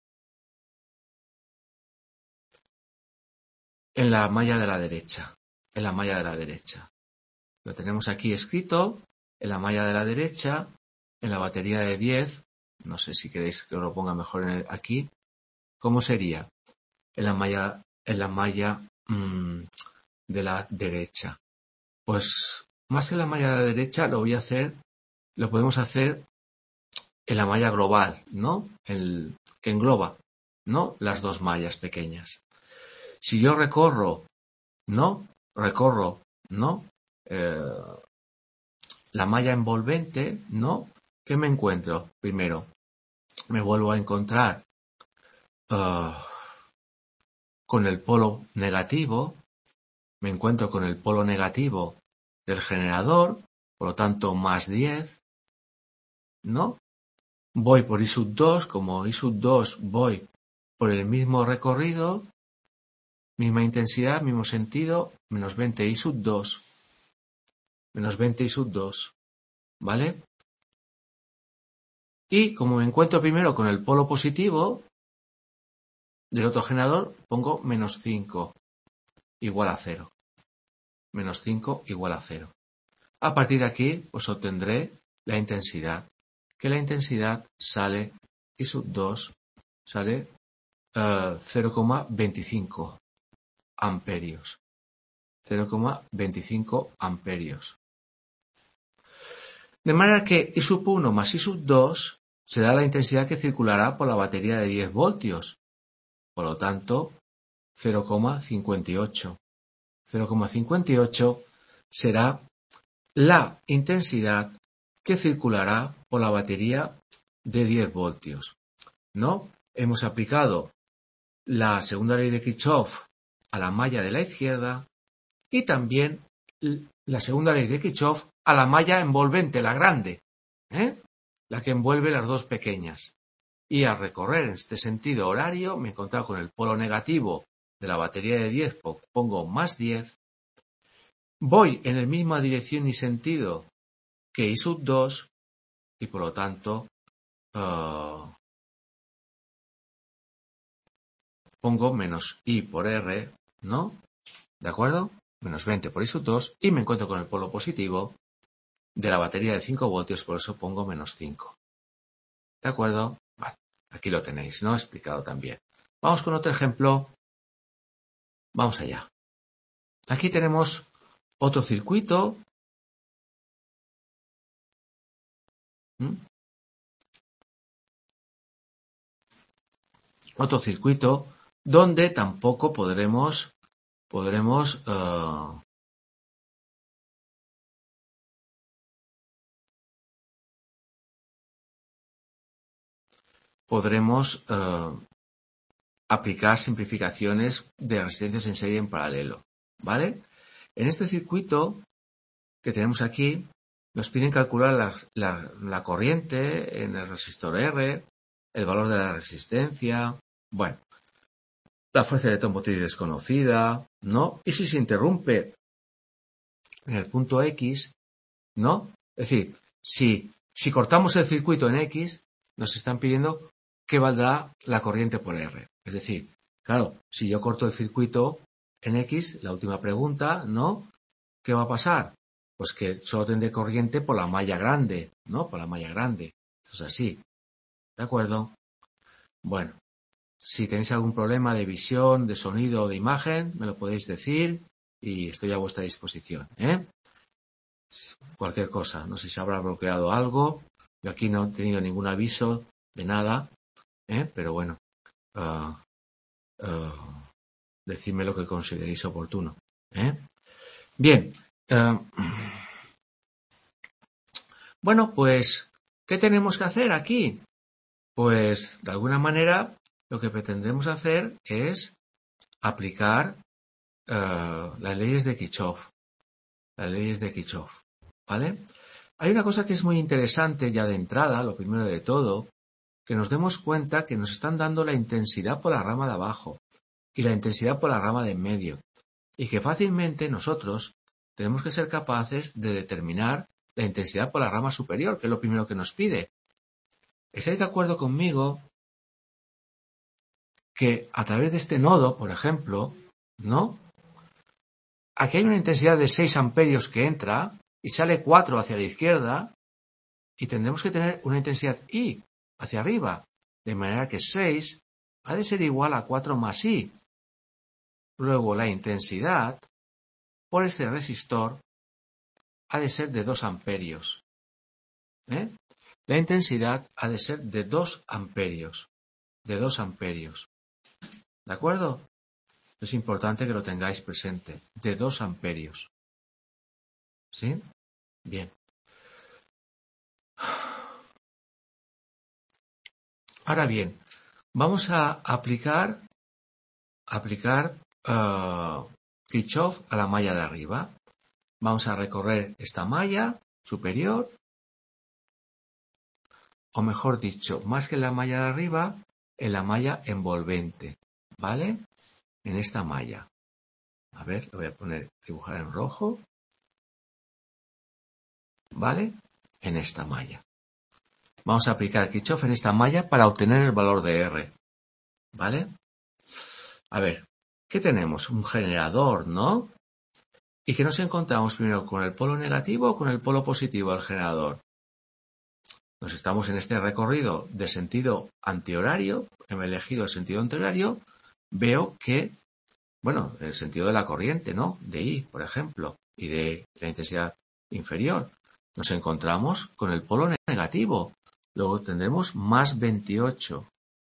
S1: en la malla de la derecha, en la malla de la derecha. Lo tenemos aquí escrito, en la malla de la derecha, en la batería de diez, no sé si queréis que os lo ponga mejor en el, aquí, ¿cómo sería? En la malla, en la malla mmm, de la derecha. Pues más que en la malla de la derecha lo voy a hacer, lo podemos hacer en la malla global, ¿no? El, que engloba, ¿no? Las dos mallas pequeñas. Si yo recorro, ¿no? Recorro, ¿no? Eh, la malla envolvente, ¿no? ¿Qué me encuentro? Primero, me vuelvo a encontrar uh, con el polo negativo, me encuentro con el polo negativo del generador, por lo tanto más diez, ¿no? Voy por I sub dos, como I sub dos voy por el mismo recorrido, misma intensidad, mismo sentido, menos veinte I sub dos, menos veinte I sub dos, ¿vale? Y como me encuentro primero con el polo positivo del otro generador, pongo menos cinco igual a cero. Menos cinco igual a cero. A partir de aquí, pues obtendré la intensidad. Que la intensidad sale, I sub dos, sale uh, cero coma veinticinco amperios. cero coma veinticinco amperios. De manera que I sub uno más I sub dos será la intensidad que circulará por la batería de diez voltios. Por lo tanto, cero coma cincuenta y ocho. cero coma cincuenta y ocho será la intensidad que circulará por la batería de diez voltios. ¿No? Hemos aplicado la segunda ley de Kirchhoff a la malla de la izquierda y también la segunda ley de Kirchhoff a la malla envolvente, la grande, ¿eh? La que envuelve las dos pequeñas. Y al recorrer en este sentido horario me he encontrado con el polo negativo de la batería de diez, pongo más diez. Voy en la misma dirección y sentido que I sub dos y por lo tanto uh, pongo menos I por R, ¿no? ¿De acuerdo? Menos veinte por I sub dos y me encuentro con el polo positivo de la batería de cinco voltios, por eso pongo menos cinco. ¿De acuerdo? Vale, aquí lo tenéis, ¿no? Explicado también. Vamos con otro ejemplo. Vamos allá. Aquí tenemos otro circuito. ¿Mm? Otro circuito donde tampoco podremos podremos uh, podremos eh, aplicar simplificaciones de resistencias en serie en paralelo, ¿vale? En este circuito que tenemos aquí, nos piden calcular la, la, la corriente en el resistor R, el valor de la resistencia, bueno, la fuerza electromotriz desconocida, ¿no? Y si se interrumpe en el punto X, ¿no? Es decir, si, si cortamos el circuito en X, nos están pidiendo qué valdrá la corriente por R. Es decir, claro, si yo corto el circuito en X, la última pregunta, ¿no? ¿Qué va a pasar? Pues que solo tendré corriente por la malla grande, ¿no? Por la malla grande. Eso es así. ¿De acuerdo? Bueno, si tenéis algún problema de visión, de sonido o de imagen, me lo podéis decir y estoy a vuestra disposición, ¿eh? Cualquier cosa. No sé si habrá bloqueado algo. Yo aquí no he tenido ningún aviso de nada, ¿eh? Pero bueno, uh, uh, decidme lo que consideréis oportuno, ¿eh? Bien. Uh, bueno, pues, ¿qué tenemos que hacer aquí? Pues, de alguna manera, lo que pretendemos hacer es aplicar uh, las leyes de Kirchhoff. Las leyes de Kirchhoff, ¿vale? Hay una cosa que es muy interesante ya de entrada, lo primero de todo, que nos demos cuenta que nos están dando la intensidad por la rama de abajo y la intensidad por la rama de en medio, y que fácilmente nosotros tenemos que ser capaces de determinar la intensidad por la rama superior, que es lo primero que nos pide. ¿Estáis de acuerdo conmigo que a través de este nodo, por ejemplo, ¿no? Aquí hay una intensidad de seis amperios que entra y sale cuatro hacia la izquierda y tendremos que tener una intensidad I hacia arriba, de manera que seis ha de ser igual a cuatro más I. Luego la intensidad por ese resistor ha de ser de dos amperios. ¿Eh? La intensidad ha de ser de dos amperios. De dos amperios. ¿De acuerdo? Es importante que lo tengáis presente. De dos amperios. ¿Sí? Bien. Ahora bien, vamos a aplicar, aplicar uh, Kirchhoff a la malla de arriba. Vamos a recorrer esta malla superior, o mejor dicho, más que en la malla de arriba, en la malla envolvente, ¿vale? En esta malla. A ver, lo voy a poner, dibujar en rojo, ¿vale? En esta malla. Vamos a aplicar Kirchhoff en esta malla para obtener el valor de R, ¿vale? A ver, ¿qué tenemos? Un generador, ¿no? ¿Y qué nos encontramos primero con el polo negativo o con el polo positivo del generador? Nos estamos en este recorrido de sentido antihorario, he elegido el sentido antihorario, veo que, bueno, el sentido de la corriente, ¿no? De I, por ejemplo, y de la intensidad inferior. Nos encontramos con el polo negativo. Luego tendremos más veintiocho.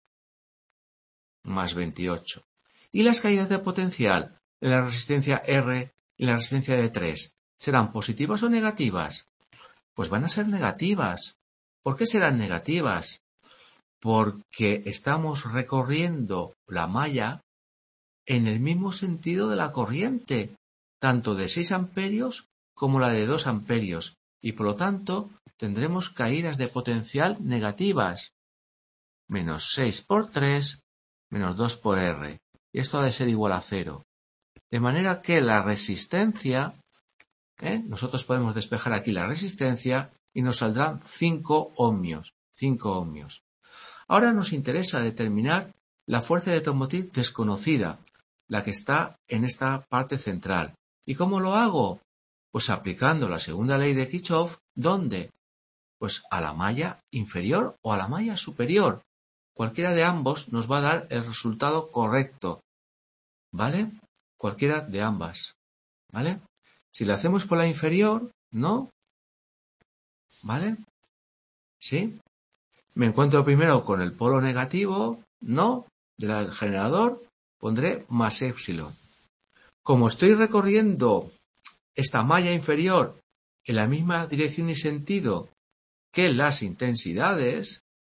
S1: Más veintiocho. Y las caídas de potencial en la resistencia R y la resistencia de tres, ¿serán positivas o negativas? Pues van a ser negativas. ¿Por qué serán negativas? Porque estamos recorriendo la malla en el mismo sentido de la corriente, tanto de seis amperios como la de dos amperios, y por lo tanto tendremos caídas de potencial negativas. Menos seis por tres, menos dos por R. Y esto ha de ser igual a cero. De manera que la resistencia, ¿eh? nosotros podemos despejar aquí la resistencia y nos saldrán cinco ohmios. cinco ohmios. Ahora nos interesa determinar la fuerza electromotriz desconocida, la que está en esta parte central. ¿Y cómo lo hago? Pues aplicando la segunda ley de Kirchhoff, ¿dónde? Pues a la malla inferior o a la malla superior. Cualquiera de ambos nos va a dar el resultado correcto, ¿vale? Cualquiera de ambas, ¿vale? Si lo hacemos por la inferior, ¿no? ¿Vale? ¿Sí? Me encuentro primero con el polo negativo, ¿no? Del generador, pondré más épsilon. Como estoy recorriendo esta malla inferior en la misma dirección y sentido que las intensidades,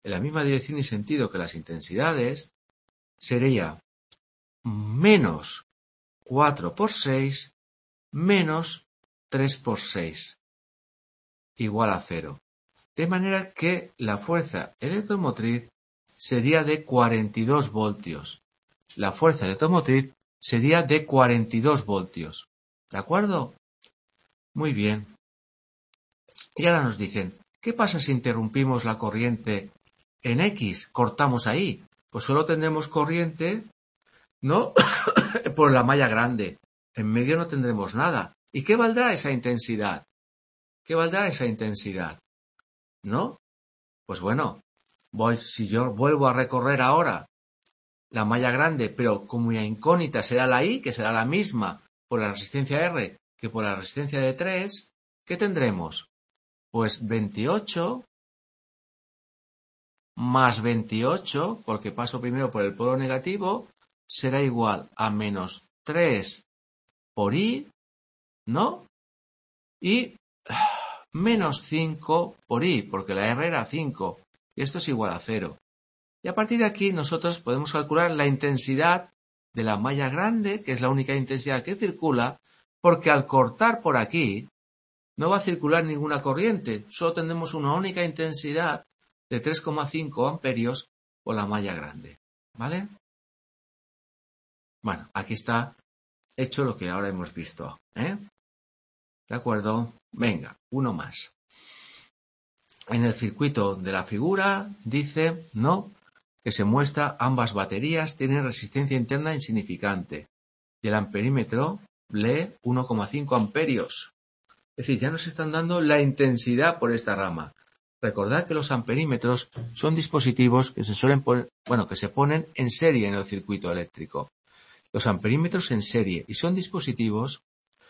S1: en la misma dirección y sentido que las intensidades, sería menos cuatro por seis menos tres por seis igual a cero. De manera que la fuerza electromotriz sería de cuarenta y dos voltios. La fuerza electromotriz sería de cuarenta y dos voltios. ¿De acuerdo? Muy bien. Y ahora nos dicen, ¿qué pasa si interrumpimos la corriente en X? Cortamos ahí. Pues solo tendremos corriente, ¿no? por la malla grande. En medio no tendremos nada. ¿Y qué valdrá esa intensidad? ¿Qué valdrá esa intensidad? ¿No? Pues bueno, voy, si yo vuelvo a recorrer ahora la malla grande, pero como la incógnita será la I, que será la misma por la resistencia R que por la resistencia de tres, ¿qué tendremos? Pues veintiocho más veintiocho, porque paso primero por el polo negativo, será igual a menos tres por I, ¿no? Y menos cinco por I, porque la R era cinco, y esto es igual a cero. Y a partir de aquí nosotros podemos calcular la intensidad de la malla grande, que es la única intensidad que circula, porque al cortar por aquí no va a circular ninguna corriente, solo tendremos una única intensidad de tres coma cinco amperios por la malla grande. ¿Vale? Bueno, aquí está hecho lo que ahora hemos visto. ¿eh? ¿De acuerdo? Venga, uno más. En el circuito de la figura dice, ¿no?, que se muestra ambas baterías tienen resistencia interna insignificante y el amperímetro lee uno coma cinco amperios. Es decir, ya nos están dando la intensidad por esta rama. Recordad que los amperímetros son dispositivos que se suelen poner, bueno, que se ponen en serie en el circuito eléctrico. Los amperímetros en serie, y son dispositivos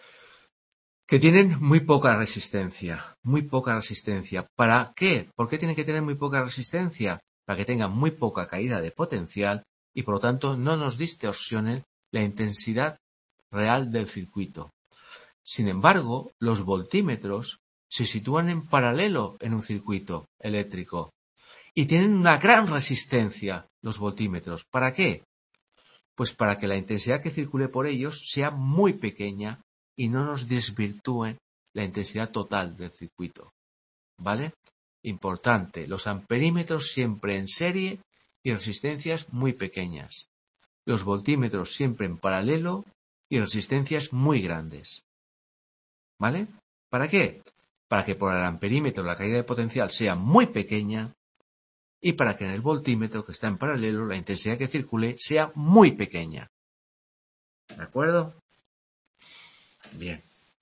S1: que tienen muy poca resistencia, muy poca resistencia. ¿Para qué? ¿Por qué tienen que tener muy poca resistencia? Para que tengan muy poca caída de potencial y por lo tanto no nos distorsionen la intensidad real del circuito. Sin embargo, los voltímetros se sitúan en paralelo en un circuito eléctrico y tienen una gran resistencia los voltímetros. ¿Para qué? Pues para que la intensidad que circule por ellos sea muy pequeña y no nos desvirtúen la intensidad total del circuito. ¿Vale? Importante, los amperímetros siempre en serie y resistencias muy pequeñas. Los voltímetros siempre en paralelo y resistencias muy grandes. ¿Vale? ¿Para qué? Para que por el amperímetro la caída de potencial sea muy pequeña y para que en el voltímetro que está en paralelo la intensidad que circule sea muy pequeña. ¿De acuerdo? Bien.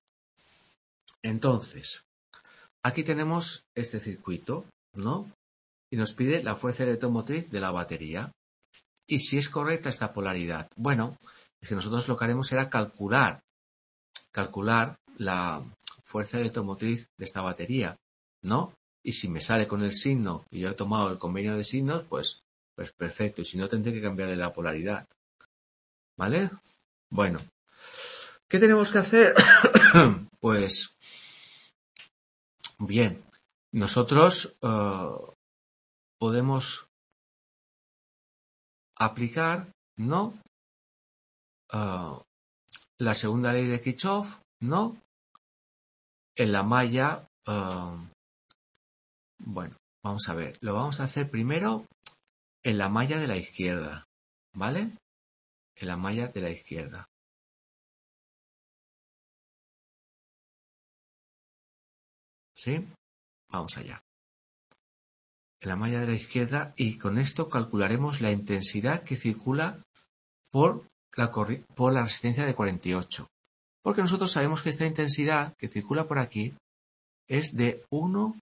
S1: Entonces, aquí tenemos este circuito, ¿no? Y nos pide la fuerza electromotriz de la batería. Y si es correcta esta polaridad. Bueno, es que nosotros lo que haremos será calcular, calcular la fuerza electromotriz de esta batería, ¿no? Y si me sale con el signo, y yo he tomado el convenio de signos, pues, pues perfecto. Y si no, tendré que cambiarle la polaridad. ¿Vale? Bueno. ¿Qué tenemos que hacer? Pues, bien, nosotros uh, podemos aplicar, ¿no? Uh, la segunda ley de Kirchhoff, ¿no? En la malla, uh, bueno, vamos a ver, lo vamos a hacer primero en la malla de la izquierda, ¿vale? En la malla de la izquierda. ¿Sí? Vamos allá. En la malla de la izquierda y con esto calcularemos la intensidad que circula por la, por la resistencia de cuarenta y ocho. Porque nosotros sabemos que esta intensidad que circula por aquí es de uno,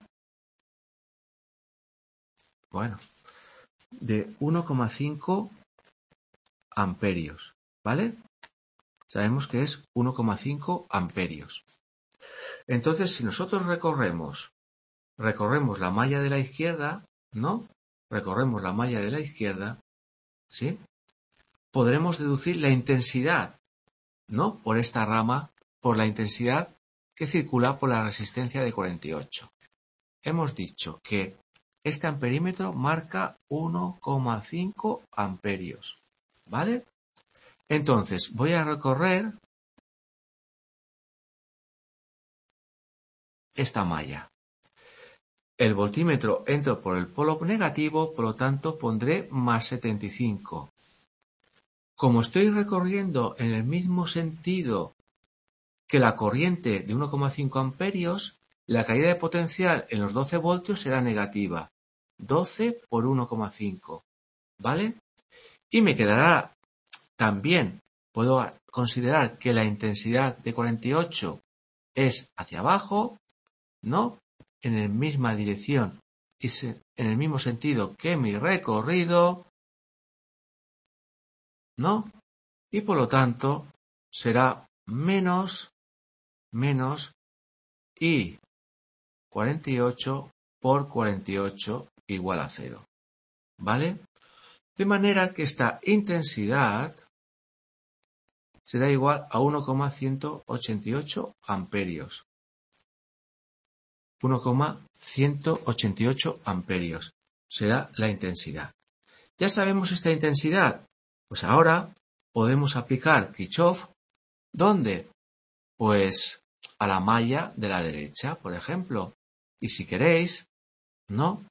S1: bueno, de uno coma cinco amperios, ¿vale? Sabemos que es uno coma cinco amperios. Entonces, si nosotros recorremos, recorremos la malla de la izquierda, ¿no? Recorremos la malla de la izquierda, ¿sí? Podremos deducir la intensidad, ¿no? Por esta rama, por la intensidad que circula por la resistencia de cuarenta y ocho. Hemos dicho que este amperímetro marca uno coma cinco amperios, ¿vale? Entonces, voy a recorrer esta malla. El voltímetro entra por el polo negativo, por lo tanto pondré más setenta y cinco. Como estoy recorriendo en el mismo sentido que la corriente de uno coma cinco amperios, la caída de potencial en los doce voltios será negativa. doce por uno coma cinco, ¿vale? Y me quedará también, puedo considerar que la intensidad de cuarenta y ocho es hacia abajo, ¿no? En la misma dirección y en el mismo sentido que mi recorrido, ¿no? Y por lo tanto será menos, menos y cuarenta y ocho por cuarenta y ocho igual a cero, ¿vale? De manera que esta intensidad será igual a uno coma ciento ochenta y ocho amperios. uno coma ciento ochenta y ocho amperios será la intensidad. ¿Ya sabemos esta intensidad? Pues ahora podemos aplicar Kirchhoff, ¿dónde? Pues a la malla de la derecha, por ejemplo. Y si queréis, ¿no?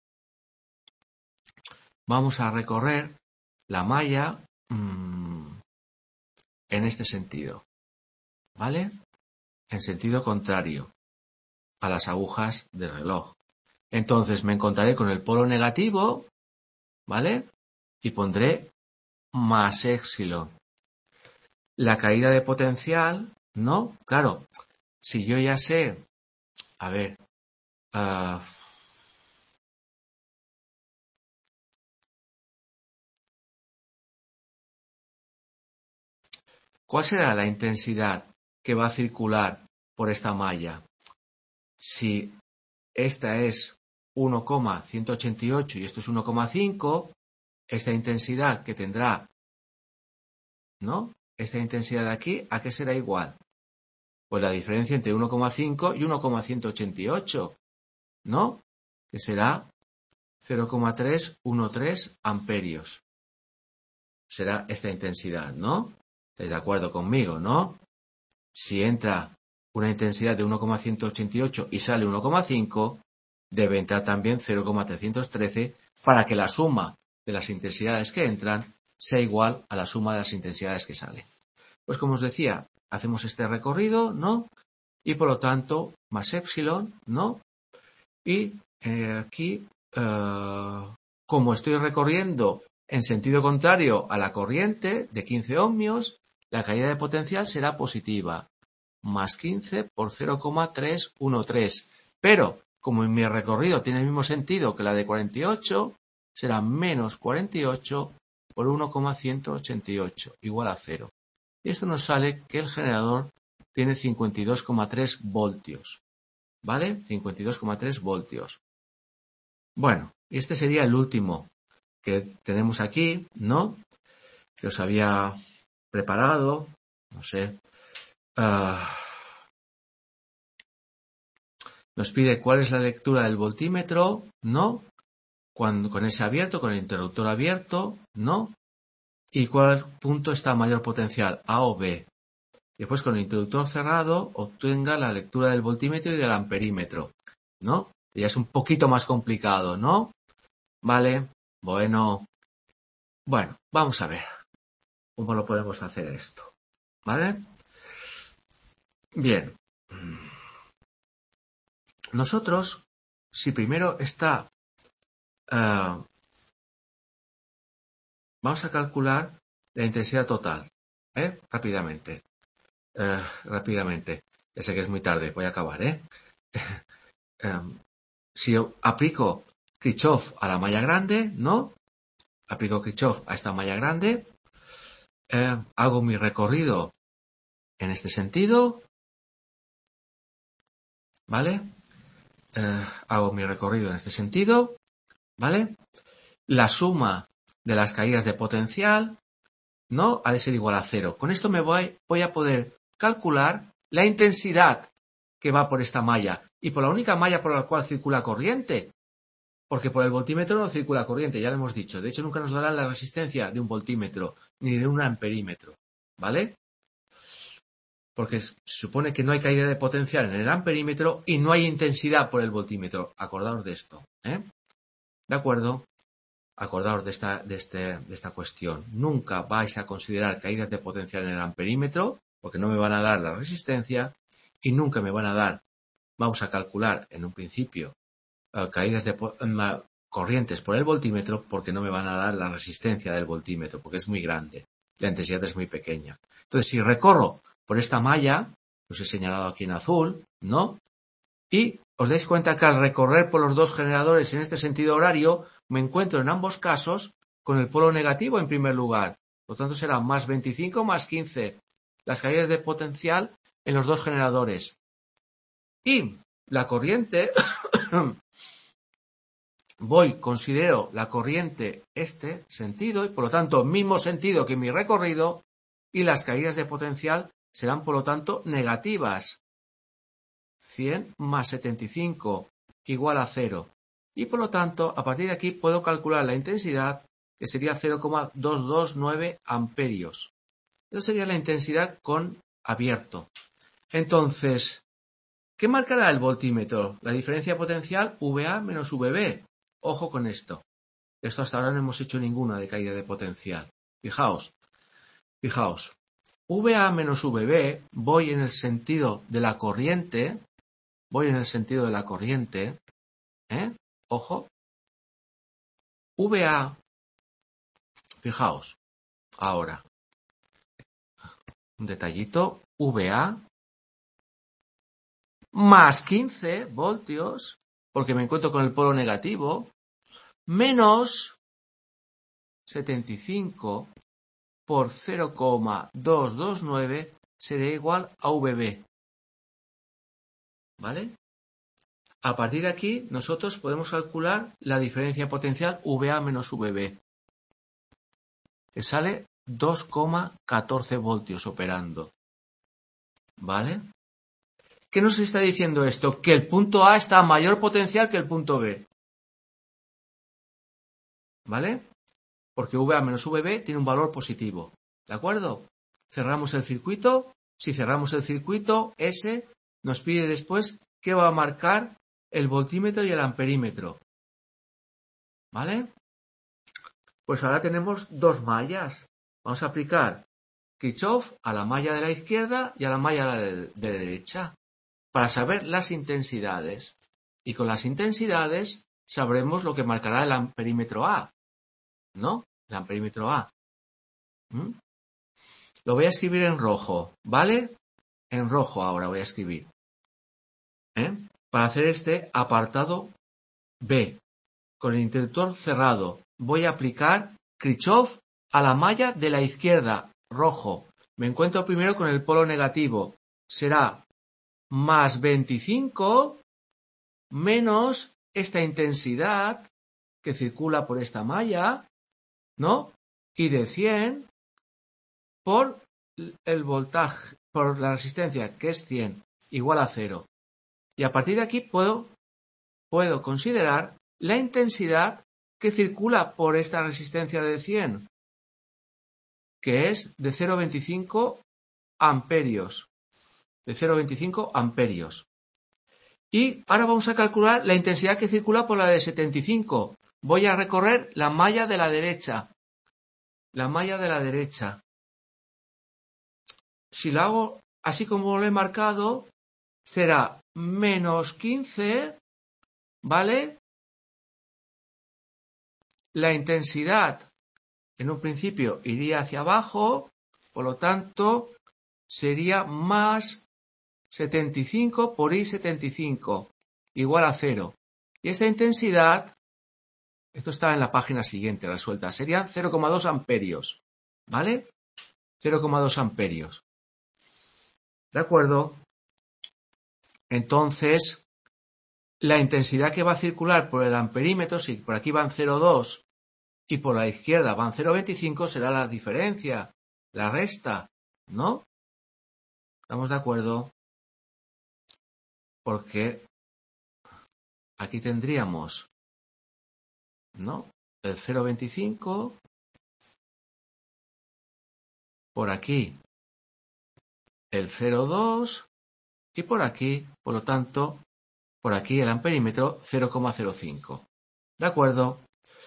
S1: Vamos a recorrer la malla mmm, en este sentido, ¿vale? En sentido contrario a las agujas del reloj. Entonces me encontraré con el polo negativo, ¿vale? Y pondré más épsilon. La caída de potencial, ¿no? Claro, si yo ya sé, a ver, uh, ¿cuál será la intensidad que va a circular por esta malla? Si esta es uno coma ciento ochenta y ocho y esto es uno coma cinco, esta intensidad que tendrá, ¿no? Esta intensidad de aquí, ¿a qué será igual? Pues la diferencia entre uno coma cinco y uno coma ciento ochenta y ocho, ¿no? Que será cero coma trescientos trece amperios. Será esta intensidad, ¿no? ¿Estáis de acuerdo conmigo, no? Si entra una intensidad de uno coma ciento ochenta y ocho y sale uno coma cinco, debe entrar también cero coma trescientos trece para que la suma de las intensidades que entran sea igual a la suma de las intensidades que salen. Pues como os decía, hacemos este recorrido, ¿no? Y por lo tanto, más épsilon, ¿no? Y eh, aquí, eh, como estoy recorriendo en sentido contrario a la corriente de quince ohmios, la caída de potencial será positiva, más quince por cero coma trescientos trece. Pero, como en mi recorrido tiene el mismo sentido que la de cuarenta y ocho, será menos cuarenta y ocho por uno coma ciento ochenta y ocho, igual a cero. Y esto nos sale que el generador tiene cincuenta y dos coma tres voltios. ¿Vale? cincuenta y dos coma tres voltios. Bueno, y este sería el último que tenemos aquí, ¿no? Que os había preparado, no sé. Uh, nos pide cuál es la lectura del voltímetro, ¿no? Cuando, con ese abierto, con el interruptor abierto, ¿no? Y cuál punto está a mayor potencial, A o B. Después con el interruptor cerrado obtenga la lectura del voltímetro y del amperímetro, ¿no? Ya es un poquito más complicado, ¿no? Vale, bueno. Bueno, vamos a ver cómo lo podemos hacer esto, ¿vale? Bien. Nosotros, si primero está... Uh, vamos a calcular la intensidad total, ¿eh? Rápidamente. Uh, rápidamente. Ya sé que es muy tarde, voy a acabar, ¿eh? um, si yo aplico Kirchhoff a la malla grande, ¿no? Aplico Kirchhoff a esta malla grande, eh, hago mi recorrido en este sentido, ¿vale? Eh, hago mi recorrido en este sentido, ¿vale? La suma de las caídas de potencial, ¿no? Ha de ser igual a cero. Con esto me voy, voy a poder calcular la intensidad que va por esta malla y por la única malla por la cual circula corriente. Porque por el voltímetro no circula corriente, ya lo hemos dicho. De hecho, nunca nos dará la resistencia de un voltímetro, ni de un amperímetro, ¿vale? Porque se supone que no hay caída de potencial en el amperímetro y no hay intensidad por el voltímetro. Acordaos de esto, ¿eh? ¿De acuerdo? Acordaos de esta, de, este, de esta cuestión. Nunca vais a considerar caídas de potencial en el amperímetro, porque no me van a dar la resistencia, y nunca me van a dar, vamos a calcular en un principio, uh, caídas de uh, corrientes por el voltímetro, porque no me van a dar la resistencia del voltímetro, porque es muy grande, la intensidad es muy pequeña. Entonces, si recorro por esta malla, os he señalado aquí en azul, ¿no? Y os dais cuenta que al recorrer por los dos generadores en este sentido horario, me encuentro en ambos casos con el polo negativo en primer lugar. Por lo tanto, será más veinticinco más quince las caídas de potencial en los dos generadores. Y la corriente, voy, considero la corriente este sentido, y por lo tanto, mismo sentido que mi recorrido, y las caídas de potencial serán, por lo tanto, negativas. cien más setenta y cinco igual a cero. Y por lo tanto, a partir de aquí puedo calcular la intensidad, que sería cero coma doscientos veintinueve amperios. Esa sería la intensidad con abierto. Entonces, ¿qué marcará el voltímetro? La diferencia potencial V A menos V B. Ojo con esto. Esto hasta ahora no hemos hecho ninguna de caída de potencial. Fijaos, fijaos. V A menos V B, voy en el sentido de la corriente, voy en el sentido de la corriente, ¿eh? Ojo. V A, fijaos, ahora, un detallito, V A más quince voltios, porque me encuentro con el polo negativo, menos setenta y cinco por cero coma doscientos veintinueve será igual a V B. ¿Vale? A partir de aquí, nosotros podemos calcular la diferencia potencial V A menos V B, que sale dos coma catorce voltios operando. ¿Vale? ¿Qué nos está diciendo esto? Que el punto A está a mayor potencial que el punto B. ¿Vale? Porque V A menos V B tiene un valor positivo. ¿De acuerdo? Cerramos el circuito. Si cerramos el circuito, S nos pide después que va a marcar el voltímetro y el amperímetro. ¿Vale? Pues ahora tenemos dos mallas. Vamos a aplicar Kirchhoff a la malla de la izquierda y a la malla de la derecha para saber las intensidades. Y con las intensidades sabremos lo que marcará el amperímetro A. ¿No? El amperímetro A. ¿Mm? Lo voy a escribir en rojo, ¿vale? En rojo ahora voy a escribir. ¿Eh? Para hacer este apartado B. Con el interruptor cerrado voy a aplicar Kirchhoff a la malla de la izquierda, rojo. Me encuentro primero con el polo negativo. Será más veinticinco menos esta intensidad que circula por esta malla, ¿no? Y de cien por el voltaje, por la resistencia, que es cien, igual a cero. Y a partir de aquí puedo, puedo considerar la intensidad que circula por esta resistencia de cien, que es de cero coma veinticinco amperios. De cero coma veinticinco amperios. Y ahora vamos a calcular la intensidad que circula por la de setenta y cinco. Voy a recorrer la malla de la derecha. La malla de la derecha. Si lo hago así como lo he marcado, será menos quince, ¿vale? La intensidad en un principio iría hacia abajo, por lo tanto sería más setenta y cinco por I setenta y cinco, igual a cero. Y esta intensidad, esto está en la página siguiente resuelta, serían cero coma dos amperios, ¿vale? cero coma dos amperios. ¿De acuerdo? Entonces, la intensidad que va a circular por el amperímetro, si por aquí van cero coma dos y por la izquierda van cero coma veinticinco, será la diferencia, la resta, ¿no? ¿Estamos de acuerdo? Porque aquí tendríamos ¿no? El cero coma veinticinco, por aquí el cero coma dos y por aquí, por lo tanto, por aquí el amperímetro cero coma cero cinco. ¿De acuerdo?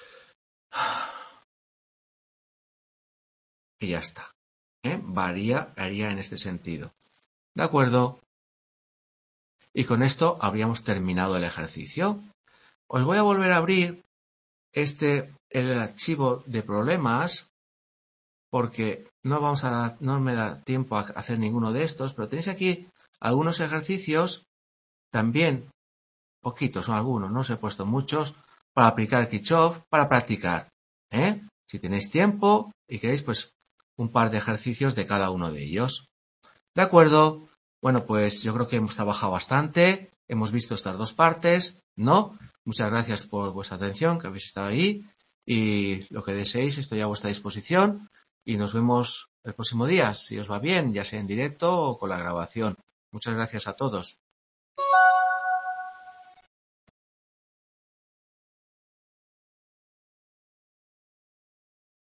S1: Y ya está. ¿Eh? Varía, haría en este sentido. ¿De acuerdo? Y con esto habríamos terminado el ejercicio. Os voy a volver a abrir este, el archivo de problemas, porque no vamos a dar, no me da tiempo a hacer ninguno de estos, pero tenéis aquí algunos ejercicios, también poquitos, son algunos, no os he puesto muchos, para aplicar Kirchhoff, para practicar, ¿eh? Si tenéis tiempo y queréis, pues, un par de ejercicios de cada uno de ellos. ¿De acuerdo? Bueno, pues yo creo que hemos trabajado bastante, hemos visto estas dos partes, ¿no? Muchas gracias por vuestra atención, que habéis estado ahí, y lo que deseéis estoy a vuestra disposición, y nos vemos el próximo día, si os va bien, ya sea en directo o con la grabación. Muchas gracias a todos.